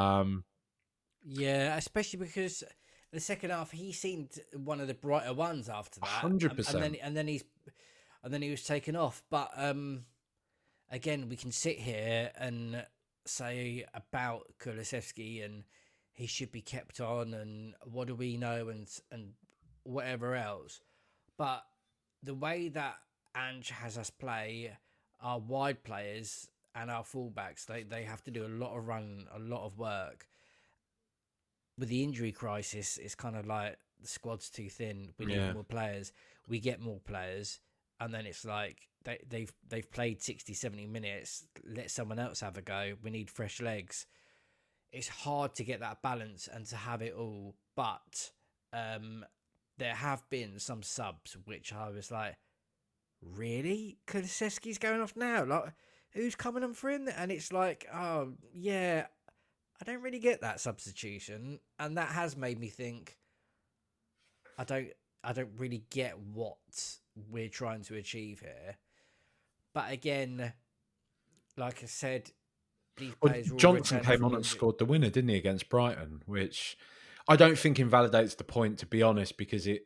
Yeah, especially because the second half he seemed one of the brighter ones after that. 100%. And then he was taken off. But again, we can sit here and say about Kulusevski and he should be kept on and what do we know and whatever else. But the way that Ange has us play our wide players and our fullbacks, they have to do a lot of run, a lot of work. With the injury crisis, it's kind of like the squad's too thin. We need more players. We get more players, and then it's like they've played 60, 70 minutes. Let someone else have a go. We need fresh legs. It's hard to get that balance and to have it all. But there have been some subs which I was like, really? Kulusevski's going off now? Like, who's coming on for him? And it's like, oh yeah, I don't really get that substitution, and that has made me think I don't really get what we're trying to achieve here. But again, like I said, these players Johnson came on and scored the winner, didn't he, against Brighton, which I don't think invalidates the point, to be honest, because I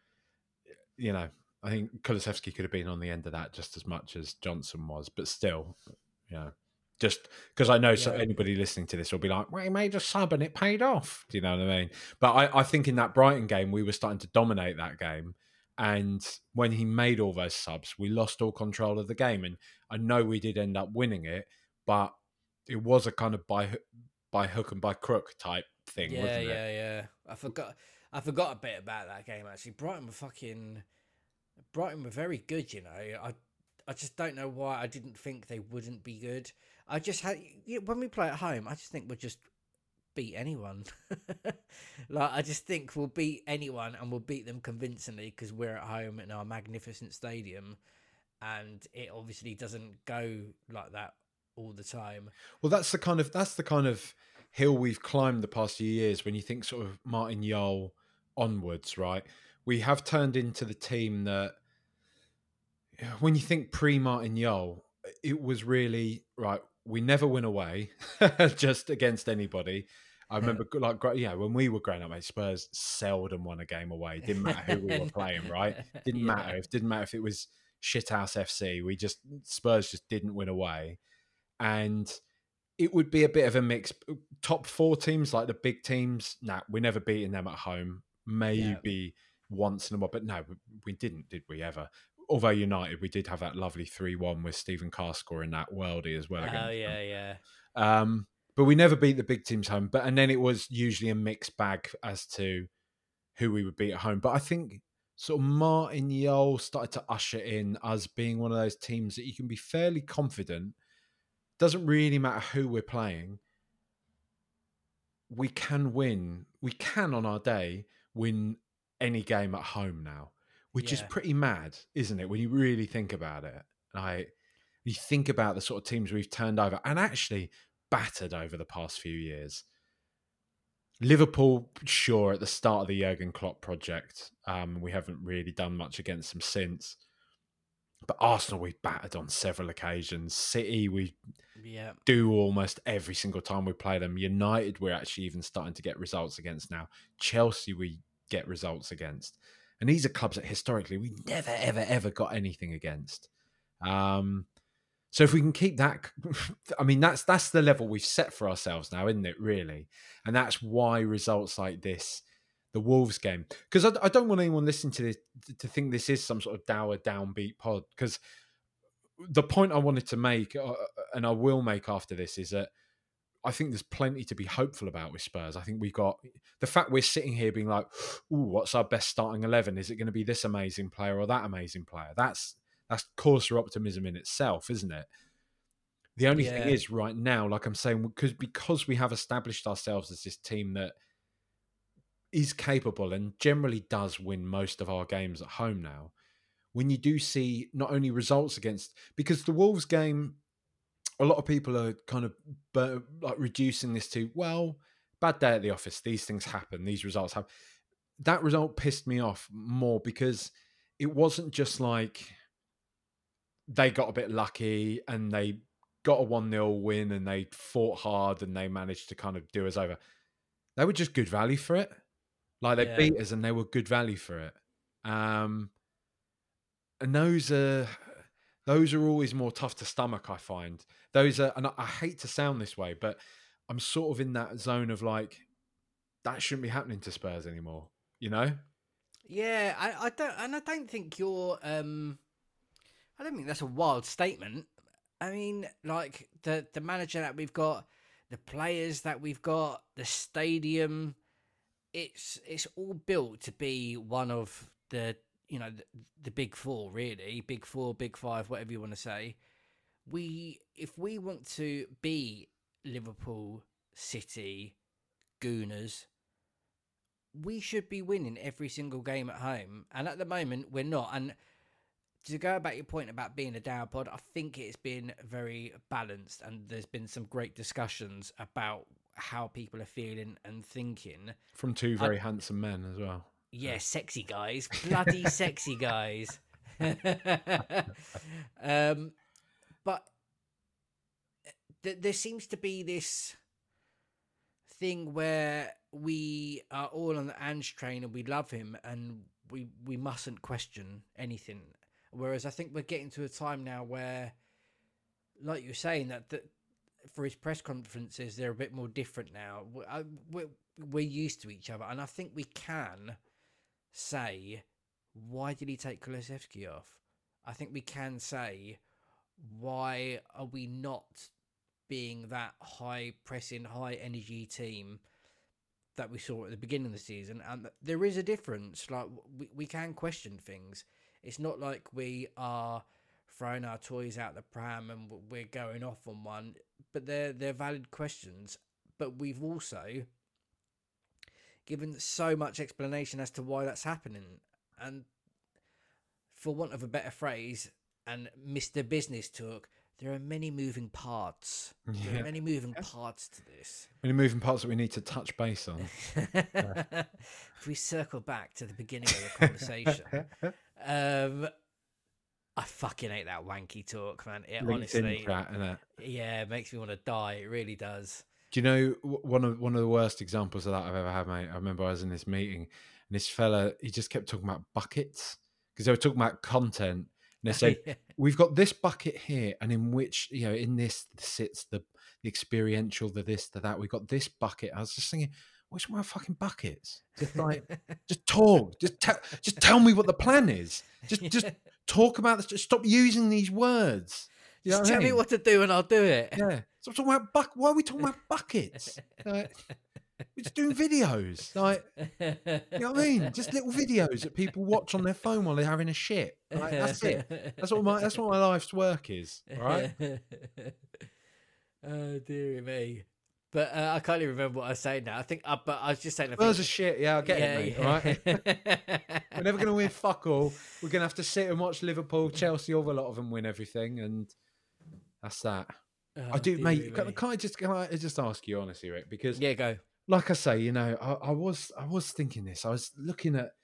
think Kulusevski could have been on the end of that just as much as Johnson was, but still, just because I know anybody listening to this will be like, well, he made a sub and it paid off. Do you know what I mean? But I think in that Brighton game, we were starting to dominate that game. And when he made all those subs, we lost all control of the game. And I know we did end up winning it, but it was a kind of by hook and by crook type thing, wasn't it? Yeah. I forgot a bit about that game, actually. Brighton were very good, you know. I just don't know why I didn't think they wouldn't be good. I just had, when we play at home, I just think we'll just beat anyone. Like, I just think we'll beat anyone and we'll beat them convincingly because we're at home in our magnificent stadium, and it obviously doesn't go like that all the time. Well, that's the kind of hill we've climbed the past few years. When you think sort of Martin Jol onwards, right? We have turned into the team that, when you think pre-Martin Jol, it was really, right, we never win away just against anybody. I remember, when we were growing up, Spurs seldom won a game away. Didn't matter who we were playing, right? Didn't matter. It didn't matter if it was Shithouse FC. Spurs just didn't win away. And it would be a bit of a mix. Top four teams, like the big teams, we're never beating them at home. Maybe once in a while, but no, we didn't, did we ever? Although United, we did have that lovely 3-1 with Stephen Carr scoring that worldie as well. But we never beat the big teams home. And then it was usually a mixed bag as to who we would beat at home. But I think sort of Martin Jol started to usher in us being one of those teams that you can be fairly confident. Doesn't really matter who we're playing. We can win. We can, on our day, win any game at home now. Which is pretty mad, isn't it? When you really think about it, you think about the sort of teams we've turned over and actually battered over the past few years. Liverpool, sure, at the start of the Jurgen Klopp project, we haven't really done much against them since. But Arsenal, we've battered on several occasions. City, we do almost every single time we play them. United, we're actually even starting to get results against now. Chelsea, we get results against. And these are clubs that historically we never, ever, ever got anything against. So if we can keep that, I mean, that's the level we've set for ourselves now, isn't it, really? And that's why results like this, the Wolves game, because I don't want anyone listening to this to think this is some sort of dour, downbeat pod, because the point I wanted to make, and I will make after this, is that I think there's plenty to be hopeful about with Spurs. I think we've got the fact we're sitting here being like, ooh, what's our best starting 11? Is it going to be this amazing player or that amazing player? That's cause for optimism in itself, isn't it? The only thing is right now, like I'm saying, because we have established ourselves as this team that is capable and generally does win most of our games at home now, when you do see not only results against, because the Wolves game, a lot of people are kind of like reducing this to, well, bad day at the office, these things happen, these results happen. That result pissed me off more because it wasn't just like they got a bit lucky and they got a 1-0 win and they fought hard and they managed to kind of do us over. They were just good value for it. Like they beat us and they were good value for it. And those are always more tough to stomach, I find. Those are, and I hate to sound this way, but I'm sort of in that zone of like, that shouldn't be happening to Spurs anymore, you know? Yeah, I don't think you're I don't think that's a wild statement. I mean, like the manager that we've got, the players that we've got, the stadium, it's all built to be one of the, you know, the big four, really, big four, big five, whatever you want to say. If we want to be Liverpool, City, Gooners, we should be winning every single game at home. And at the moment, we're not. And to go about your point about being a down pod, I think it's been very balanced and there's been some great discussions about how people are feeling and thinking. From two very handsome men as well. Yeah, sexy guys. Bloody sexy guys. But there seems to be this thing where we are all on the Ange train and we love him and we mustn't question anything. Whereas I think we're getting to a time now where, like you're saying, that for his press conferences, they're a bit more different now. We're used to each other. And I think we can say, why did he take Kulusevski off? I think we can say, why are we not being that high-pressing, high-energy team that we saw at the beginning of the season? And there is a difference. Like we can question things. It's not like we are throwing our toys out the pram and we're going off on one, but they're valid questions. But we've also given so much explanation as to why that's happening. And for want of a better phrase, and Mr. Business Talk, there are many moving parts. There are many moving parts to this. Many moving parts that we need to touch base on. If we circle back to the beginning of the conversation, I fucking hate that wanky talk, man. It honestly, chat, innit? Yeah, it makes me want to die. It really does. Do you know one of the worst examples of that I've ever had, mate? I remember I was in this meeting and this fella, he just kept talking about buckets because they were talking about content. And they said, we've got this bucket here, and in which, you know, in this sits the experiential, the this, the that. We've got this bucket. I was just thinking, what's my fucking buckets? Just like, just talk. Just tell me what the plan is. Just talk about this. Just stop using these words. You know just tell me what to do and I'll do it. Yeah. Stop talking about why are we talking about buckets? Like, we're just doing videos. Like, you know what I mean? Just little videos that people watch on their phone while they're having a shit. Like, that's it. That's what my life's work is. All right. Oh dear me. But I can't even remember what I was saying now. I think, but I was just saying. Spurs are shit. Yeah, I get it, mate. All right. We're never going to win fuck all. We're going to have to sit and watch Liverpool, Chelsea, all a lot of them win everything, and that's that. Oh, I do, mate. Can I just ask you honestly, Rick? Because yeah, go. like I say, I was thinking this. I was looking at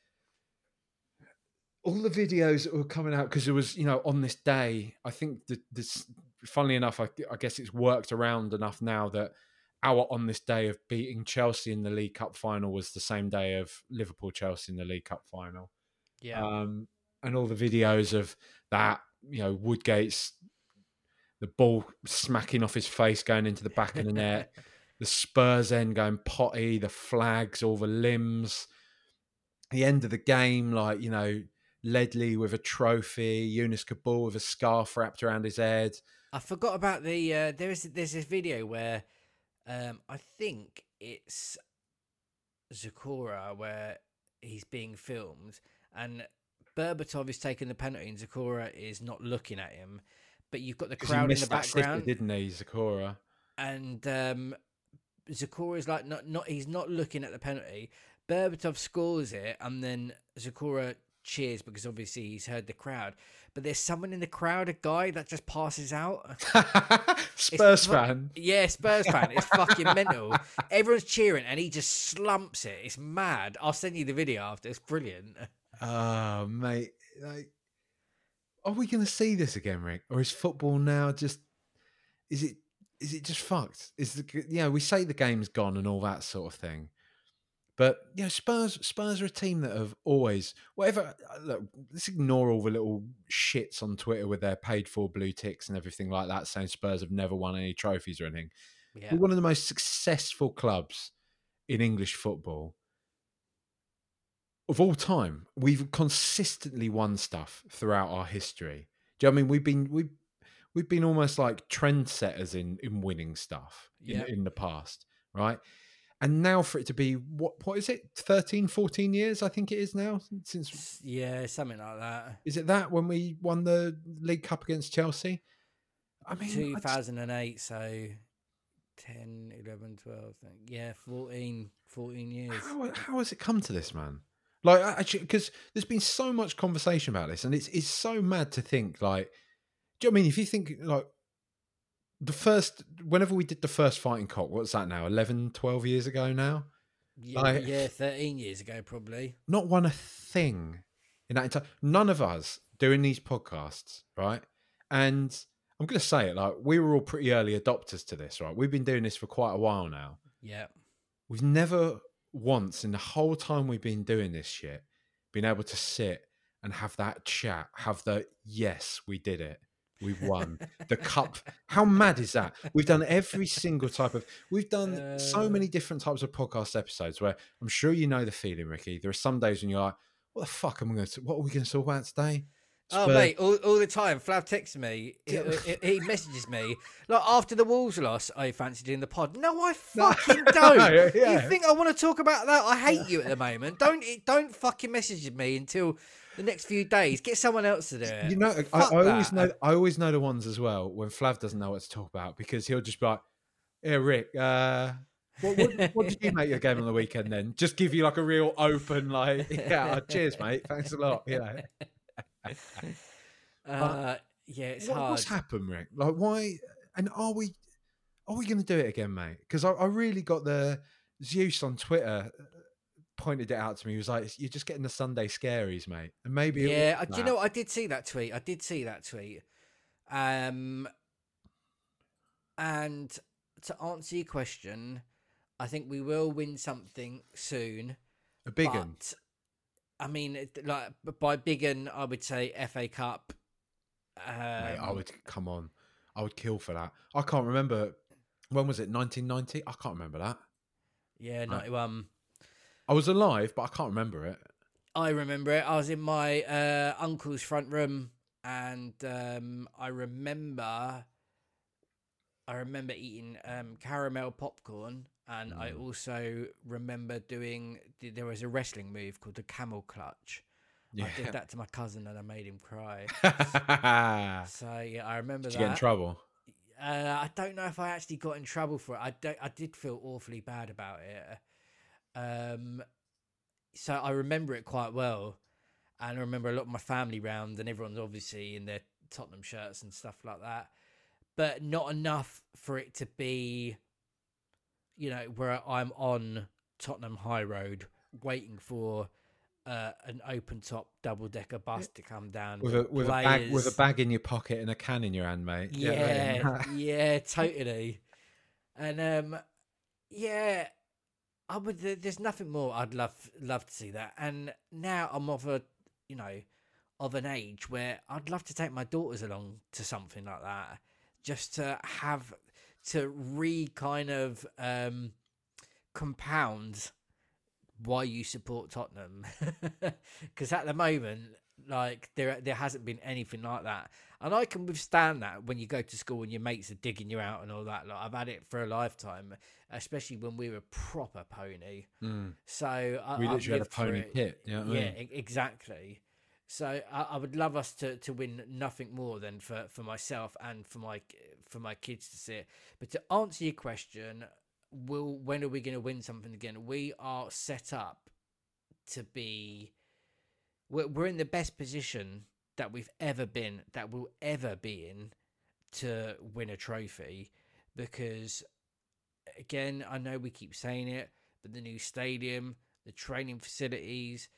all the videos that were coming out because it was, on this day. I think that this, funnily enough, I guess it's worked around enough now that our on this day of beating Chelsea in the League Cup final was the same day of Liverpool Chelsea in the League Cup final. Yeah. And all the videos of that, Woodgate's the ball smacking off his face going into the back of the net, the Spurs end going potty, the flags, all the limbs, the end of the game, like, Ledley with a trophy, Yunus Kabul with a scarf wrapped around his head. I forgot about the there's this video where I think it's Zakora where he's being filmed and Berbatov is taking the penalty and Zakora is not looking at him, but you've got the crowd in the background, didn't he, Zakora? And Zakora's like he's not looking at the penalty. Berbatov scores it, and then Zakora cheers because obviously he's heard the crowd. But there's someone in the crowd, a guy that just passes out. Spurs fan. Yeah, Spurs fan. It's fucking mental. Everyone's cheering, and he just slumps it. It's mad. I'll send you the video after. It's brilliant. Oh, mate. Are we going to see this again, Rick? Or is football now just... Is it just fucked? We say the game's gone and all that sort of thing. But Spurs are a team that have always, whatever. Look, let's ignore all the little shits on Twitter with their paid-for blue ticks and everything like that, saying Spurs have never won any trophies or anything. Yeah. We're one of the most successful clubs in English football of all time. We've consistently won stuff throughout our history. Do you know what I mean? We've been almost like trendsetters in winning stuff in the past, right? And now for it to be, what is it, 13, 14 years, I think it is now? Since something like that. Is it that when we won the League Cup against Chelsea? I mean, 2008, so 10, 11, 12, yeah, 14 years. How has it come to this, man? Like, actually, because there's been so much conversation about this, and it's so mad to think, like, do you know what I mean? If you think, like, whenever we did the first Fighting Cock, what's that now? 11, 12 years ago now? Yeah, 13 years ago, probably. Not won a thing in that entire... None of us doing these podcasts, right? And I'm going to say it, like, we were all pretty early adopters to this, right? We've been doing this for quite a while now. Yeah. We've never once in the whole time we've been doing this shit been able to sit and have that chat, have the, yes, we did it. We've won the cup. How mad is that? We've done every single type of... We've done so many different types of podcast episodes where I'm sure you know the feeling, Ricky. There are some days when you're like, what the fuck am I going to... What are we going to talk about today? Oh, mate, all the time. Flav texts me. He messages me. Like, after the Wolves loss, I fancied doing the pod. No, I fucking don't. Yeah. You think I want to talk about that? I hate you at the moment. Don't fucking message me until... the next few days, get someone else to do it. You know, I always know the ones as well when Flav doesn't know what to talk about because he'll just be like, "Yeah, Rick, what did you make your game on the weekend?" Then just give you like a real open, like, "Yeah, cheers, mate, thanks a lot." You know. It's hard. What's happened, Rick? Like, why? And are we going to do it again, mate? Because I really got the Zeus on Twitter. Pointed it out to me. He was like, "You're just getting the Sunday scaries, mate." And maybe do you know what? I did see that tweet. And to answer your question, I think we will win something soon. A big one. I mean, like, by big one, I would say FA Cup. Mate, I would kill for that. I can't remember, when was it? 1990? I can't remember that. Yeah, 91. I was alive, but I can't remember it. I remember it. I was in my uncle's front room, and I remember eating caramel popcorn, and I also remember there was a wrestling move called the camel clutch. Yeah. I did that to my cousin, and I made him cry. So yeah, I remember that. Did you get in trouble? I don't know if I actually got in trouble for it. I did feel awfully bad about it. So I remember it quite well, and I remember a lot of my family round, and everyone's obviously in their Tottenham shirts and stuff like that, but not enough for it to be, where I'm on Tottenham High Road waiting for an open top double decker bus to come down with a bag in your pocket and a can in your hand, mate. Yeah, totally. And I would. There's nothing more I'd love to see that. And now I'm of an age where I'd love to take my daughters along to something like that, just to have to kind of compound why you support Tottenham, because at the moment, like there hasn't been anything like that, and I can withstand that when you go to school and your mates are digging you out and all that. Like I've had it for a lifetime, especially when we were proper pony. So we literally had a pony pit. Exactly. So I would love us to win nothing more than for myself and for my kids to see it. But to answer your question, when are we going to win something again? We are set up to be. We're in the best position that we've ever been, that we'll ever be in, to win a trophy. Because, again, I know we keep saying it, but the new stadium, the training facilities,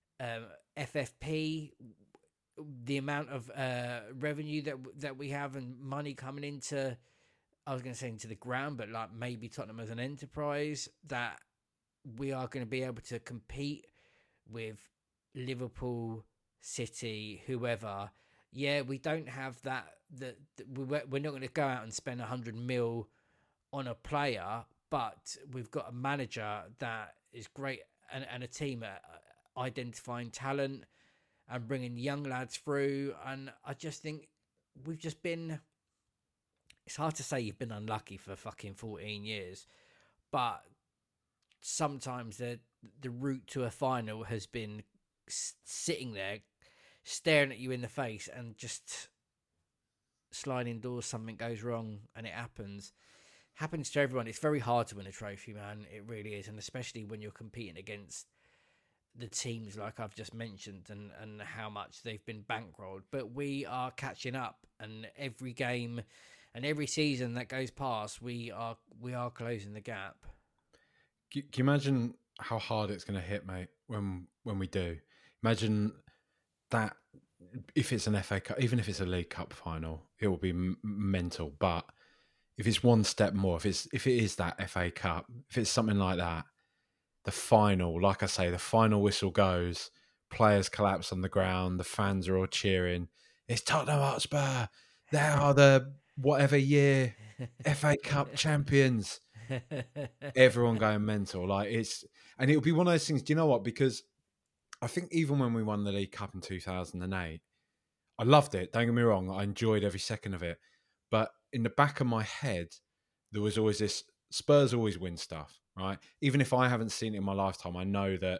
FFP, the amount of revenue that we have and money coming into, I was going to say into the ground, but like maybe Tottenham as an enterprise, that we are going to be able to compete with Liverpool, City, whoever. Yeah, we don't have that. We're not going to go out and spend 100 mil on a player, but we've got a manager that is great and a team at identifying talent and bringing young lads through. And I just think we've just been. It's hard to say you've been unlucky for fucking 14 years, but sometimes the route to a final has been sitting there, staring at you in the face, and just sliding doors. Something goes wrong, and it happens to everyone. It's very hard to win a trophy, man. It really is, and especially when you're competing against the teams like I've just mentioned, and how much they've been bankrolled. But we are catching up, and every game and every season that goes past, we are closing the gap. Can you imagine how hard it's going to hit, mate, when we do? Imagine that if it's an FA Cup, even if it's a League Cup final, it will be mental. But if it's one step more, if it is that FA Cup, if it's something like that, the final, like I say, the final whistle goes, players collapse on the ground, the fans are all cheering. It's Tottenham Hotspur. They are the whatever year FA Cup champions. Everyone going mental. And it'll be one of those things. Do you know what? Because I think even when we won the League Cup in 2008, I loved it. Don't get me wrong. I enjoyed every second of it. But in the back of my head, there was always this, Spurs always win stuff, right? Even if I haven't seen it in my lifetime, I know that,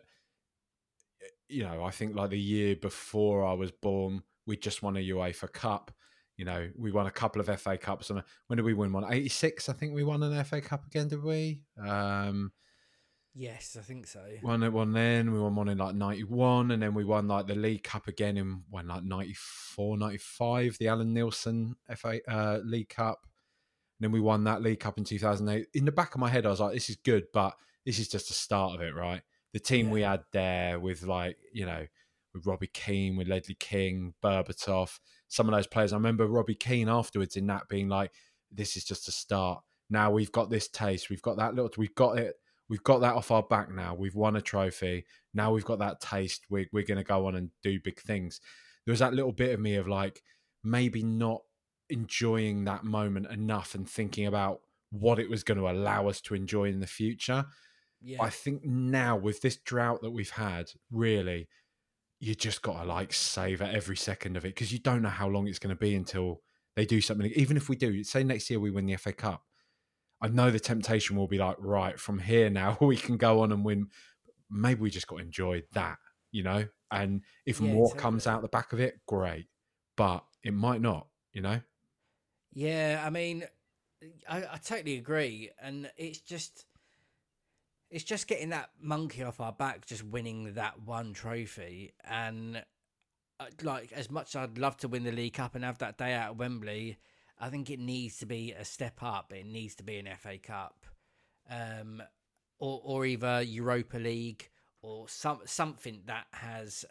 I think like the year before I was born, we just won a UEFA Cup. We won a couple of FA Cups. And when did we win one? 86, I think we won an FA Cup again, did we? Yes, I think so. Won one then. We won one in like 91. And then we won like the League Cup again in 94, 95, the Alan Nielsen FA League Cup. And then we won that League Cup in 2008. In the back of my head, I was like, this is good, but this is just the start of it, right? The team we had there with with Robbie Keane, with Ledley King, Berbatov, some of those players. I remember Robbie Keane afterwards in that being like, this is just a start. Now we've got this taste. We've got that we've got it. We've got that off our back now. We've won a trophy. Now we've got that taste. We're going to go on and do big things. There was that little bit of me of like, maybe not enjoying that moment enough and thinking about what it was going to allow us to enjoy in the future. Yeah. I think now with this drought that we've had, really, you just got to like savor every second of it, because you don't know how long it's going to be until they do something. Even if we do, say next year we win the FA Cup, I know the temptation will be like, right, from here now we can go on and win. Maybe we just got to enjoy that, and if more comes out the back of it, great, but it might not, Yeah, I mean, I totally agree, and it's just getting that monkey off our back, just winning that one trophy. And like, as much as I'd love to win the League Cup and have that day out at Wembley, I think it needs to be a step up. It needs to be an FA Cup. or either Europa League or something that has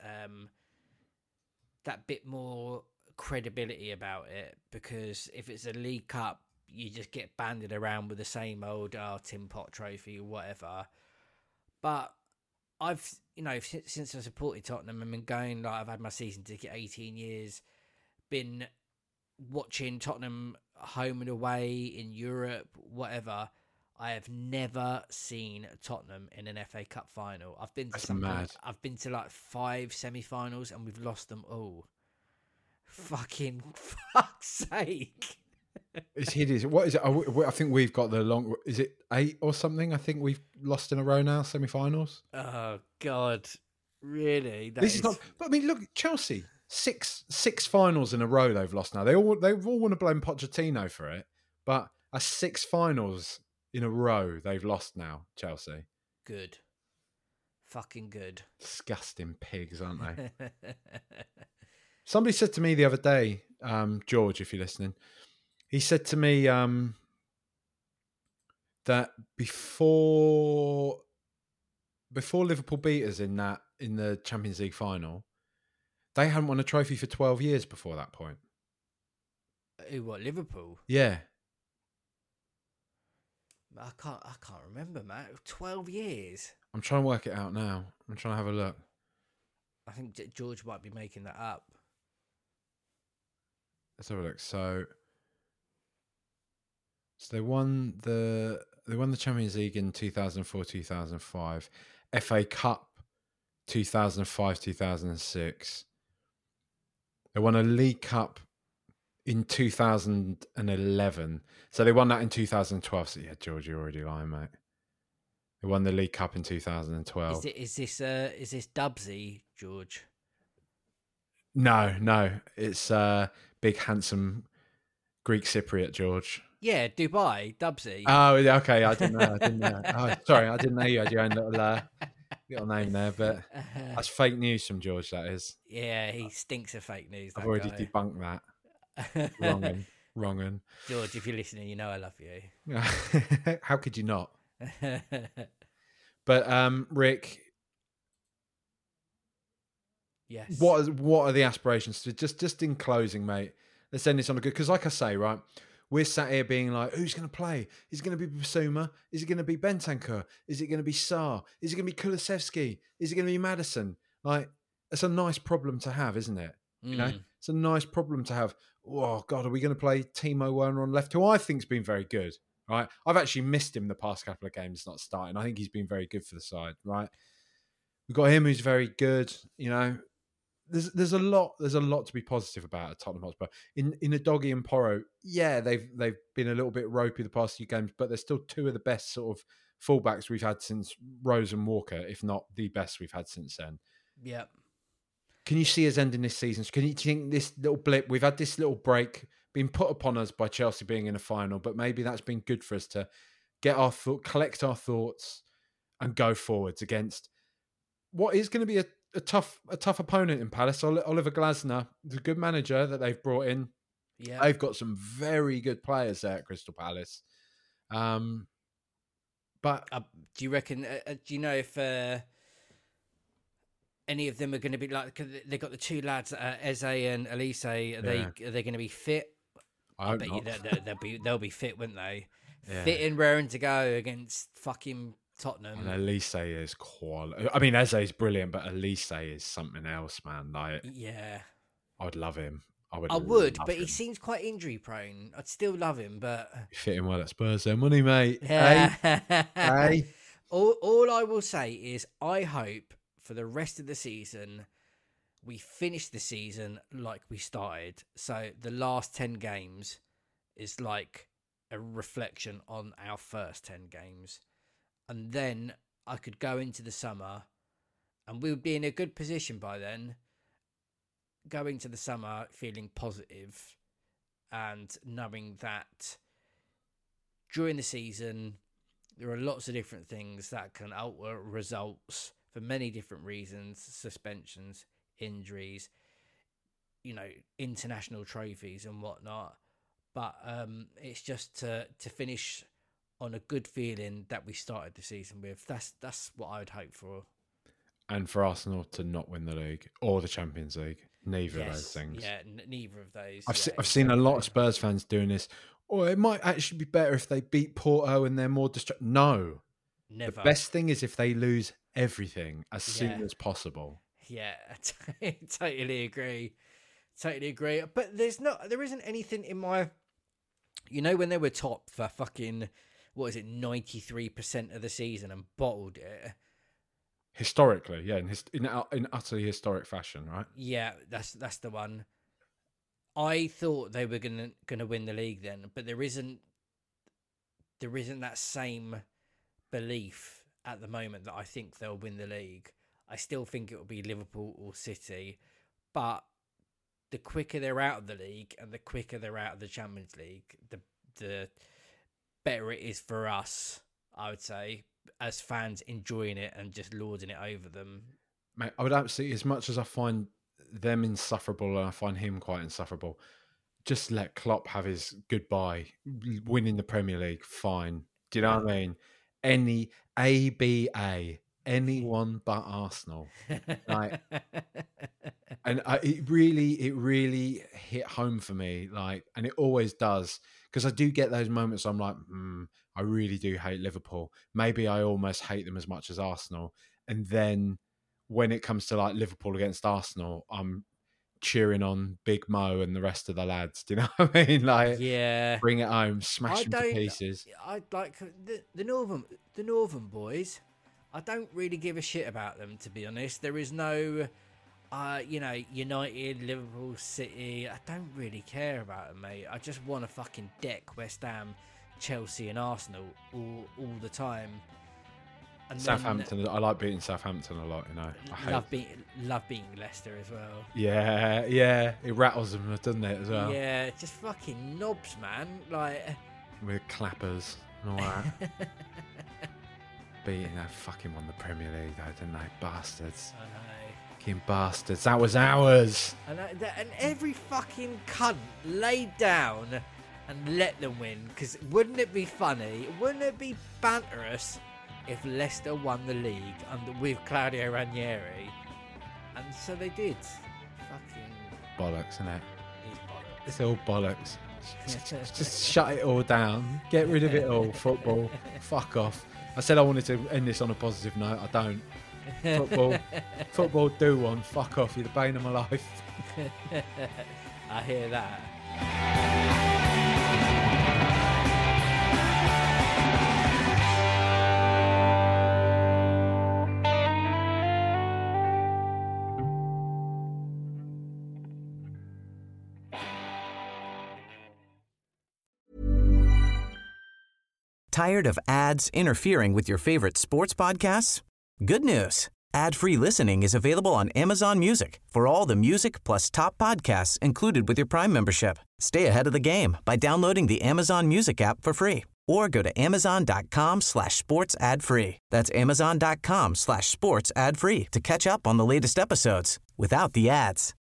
that bit more credibility about it. Because if it's a League Cup, you just get banded around with the same old Tin Pot trophy or whatever. But I've, since I supported Tottenham and been going, like, I've had my season ticket 18 years, been watching Tottenham home and away in Europe, whatever. I have never seen Tottenham in an FA Cup final. I've been to mad. I've been to like 5 semi-finals and we've lost them all. Fucking fuck's sake. It's hideous. What is it? I think we've got the long. Is it 8 or something? I think we've lost in a row now, semi-finals. Oh God, really? This is not. But I mean, look, Chelsea, six finals in a row they've lost now. They've all want to blame Pochettino for it, but 6 finals in a row they've lost now. Chelsea, good, fucking good. Disgusting pigs, aren't they? Somebody said to me the other day, George, if you're listening. He said to me that before Liverpool beat us in the Champions League final, they hadn't won a trophy for 12 years before that point. What, Liverpool? Yeah. I can't remember, Matt. 12 years. I'm trying to work it out now. I'm trying to have a look. I think George might be making that up. Let's have a look. So they won the Champions League in 2004-2005, FA Cup 2005-2006. They won a League Cup in 2011. So they won that in 2012. So yeah, George, you're already lying, mate. They won the League Cup in 2012. Is this Dubsy, George? No, it's big handsome Greek Cypriot George. Yeah, Dubai, Dubsy. Oh, yeah, okay. I didn't know. Oh, sorry, I didn't know you had your own little name there, but that's fake news from George, that is. Yeah, he stinks of fake news. I've already debunked that. Wrongin'. George, if you're listening, you know I love you. How could you not? But Rick, yes. What are the aspirations? Just in closing, mate. Let's end this on a good. Because, like I say, right, we're sat here being like, who's going to play? Is it going to be Basuma? Is it going to be Bentancur? Is it going to be Sarr? Is it going to be Kulusevski? Is it going to be Maddison? Like, it's a nice problem to have, isn't it? You know, it's a nice problem to have. Oh God, are we going to play Timo Werner on left, who I think's been very good? Right, I've actually missed him the past couple of games not starting. I think he's been very good for the side. Right, we've got him who's very good. You know, there's a lot to be positive about at Tottenham Hotspur. In Udogie and Porro, yeah, they've been a little bit ropey the past few games, but they're still two of the best sort of fullbacks we've had since Rose and Walker, if not the best we've had since then. Yep. Can you see us ending this season? Do you think this little blip, we've had this little break being put upon us by Chelsea being in a final, but maybe that's been good for us to get collect our thoughts and go forwards against what is going to be a tough opponent in Palace. Oliver Glasner, the good manager that they've brought in. Yeah, they've got some very good players there at Crystal Palace. But do you reckon? Do you know if any of them are going to be like? Cause they got the two lads, Eze and Elise. Are they going to be fit? I bet you they'll be fit, wouldn't they? Yeah. Fit and raring to go against fucking Tottenham. And Elise is quality. I mean, Eze is brilliant, but Elise is something else, man. Like, yeah, I'd love him. I would, but he seems quite injury prone. I'd still love him, but fit him well at Spurs. Their money, mate. Hey. All I will say is, I hope for the rest of the season we finish the season like we started. So the last 10 games is like a reflection on our first 10 games. And then I could go into the summer and we would be in a good position by then, going to the summer feeling positive and knowing that during the season there are lots of different things that can alter results for many different reasons: suspensions, injuries, international trophies and whatnot. But it's just to finish on a good feeling that we started the season with. That's what I would hope for. And for Arsenal to not win the league or the Champions League, neither of those things. Yeah, neither of those. I've seen a lot of Spurs fans doing this. Or it might actually be better if they beat Porto and they're more distracted. No. Never. The best thing is if they lose everything as soon as possible. Yeah, I totally agree. Totally agree. But there isn't anything in my, when they were top for fucking, 93% of the season and bottled it. Historically, yeah, in utterly historic fashion, right? Yeah, that's the one. I thought they were gonna win the league then, but there isn't that same belief at the moment that I think they'll win the league. I still think it will be Liverpool or City, but the quicker they're out of the league and the quicker they're out of the Champions League, the better it is for us, I would say, as fans enjoying it and just lording it over them. Mate, I would absolutely, as much as I find them insufferable and I find him quite insufferable, just let Klopp have his goodbye. Winning the Premier League, fine. Do you know what I mean? Any ABA, anyone but Arsenal. Like, and it really hit home for me. Like, and it always does, because I do get those moments. I'm like, I really do hate Liverpool. Maybe I almost hate them as much as Arsenal. And then when it comes to like Liverpool against Arsenal, I'm cheering on Big Mo and the rest of the lads. Do you know what I mean? Like, yeah, bring it home, smash them to pieces. I like the Northern boys. I don't really give a shit about them, to be honest. There is no, United, Liverpool, City. I don't really care about them, mate. I just want to fucking deck West Ham, Chelsea, and Arsenal all the time. And Southampton, I like beating Southampton a lot, Love beating Leicester as well. Yeah, it rattles them, doesn't it, as well? Yeah, just fucking knobs, man. Like, with clappers and all that. Beating, they fucking won the Premier League, though, didn't they? Bastards. I know. Fucking bastards. That was ours. And every fucking cunt laid down and let them win. Because wouldn't it be funny? Wouldn't it be banterous if Leicester won the league with Claudio Ranieri? And so they did. Fucking bollocks, isn't it? It's bollocks. It's all bollocks. Just shut it all down. Get rid of it all. Football. Fuck off. I said I wanted to end this on a positive note. I don't. Football, do one. Fuck off. You're the bane of my life. I hear that. Tired of ads interfering with your favorite sports podcasts? Good news. Ad-free listening is available on Amazon Music for all the music plus top podcasts included with your Prime membership. Stay ahead of the game by downloading the Amazon Music app for free or go to amazon.com/sports ad free. That's amazon.com/sports ad free to catch up on the latest episodes without the ads.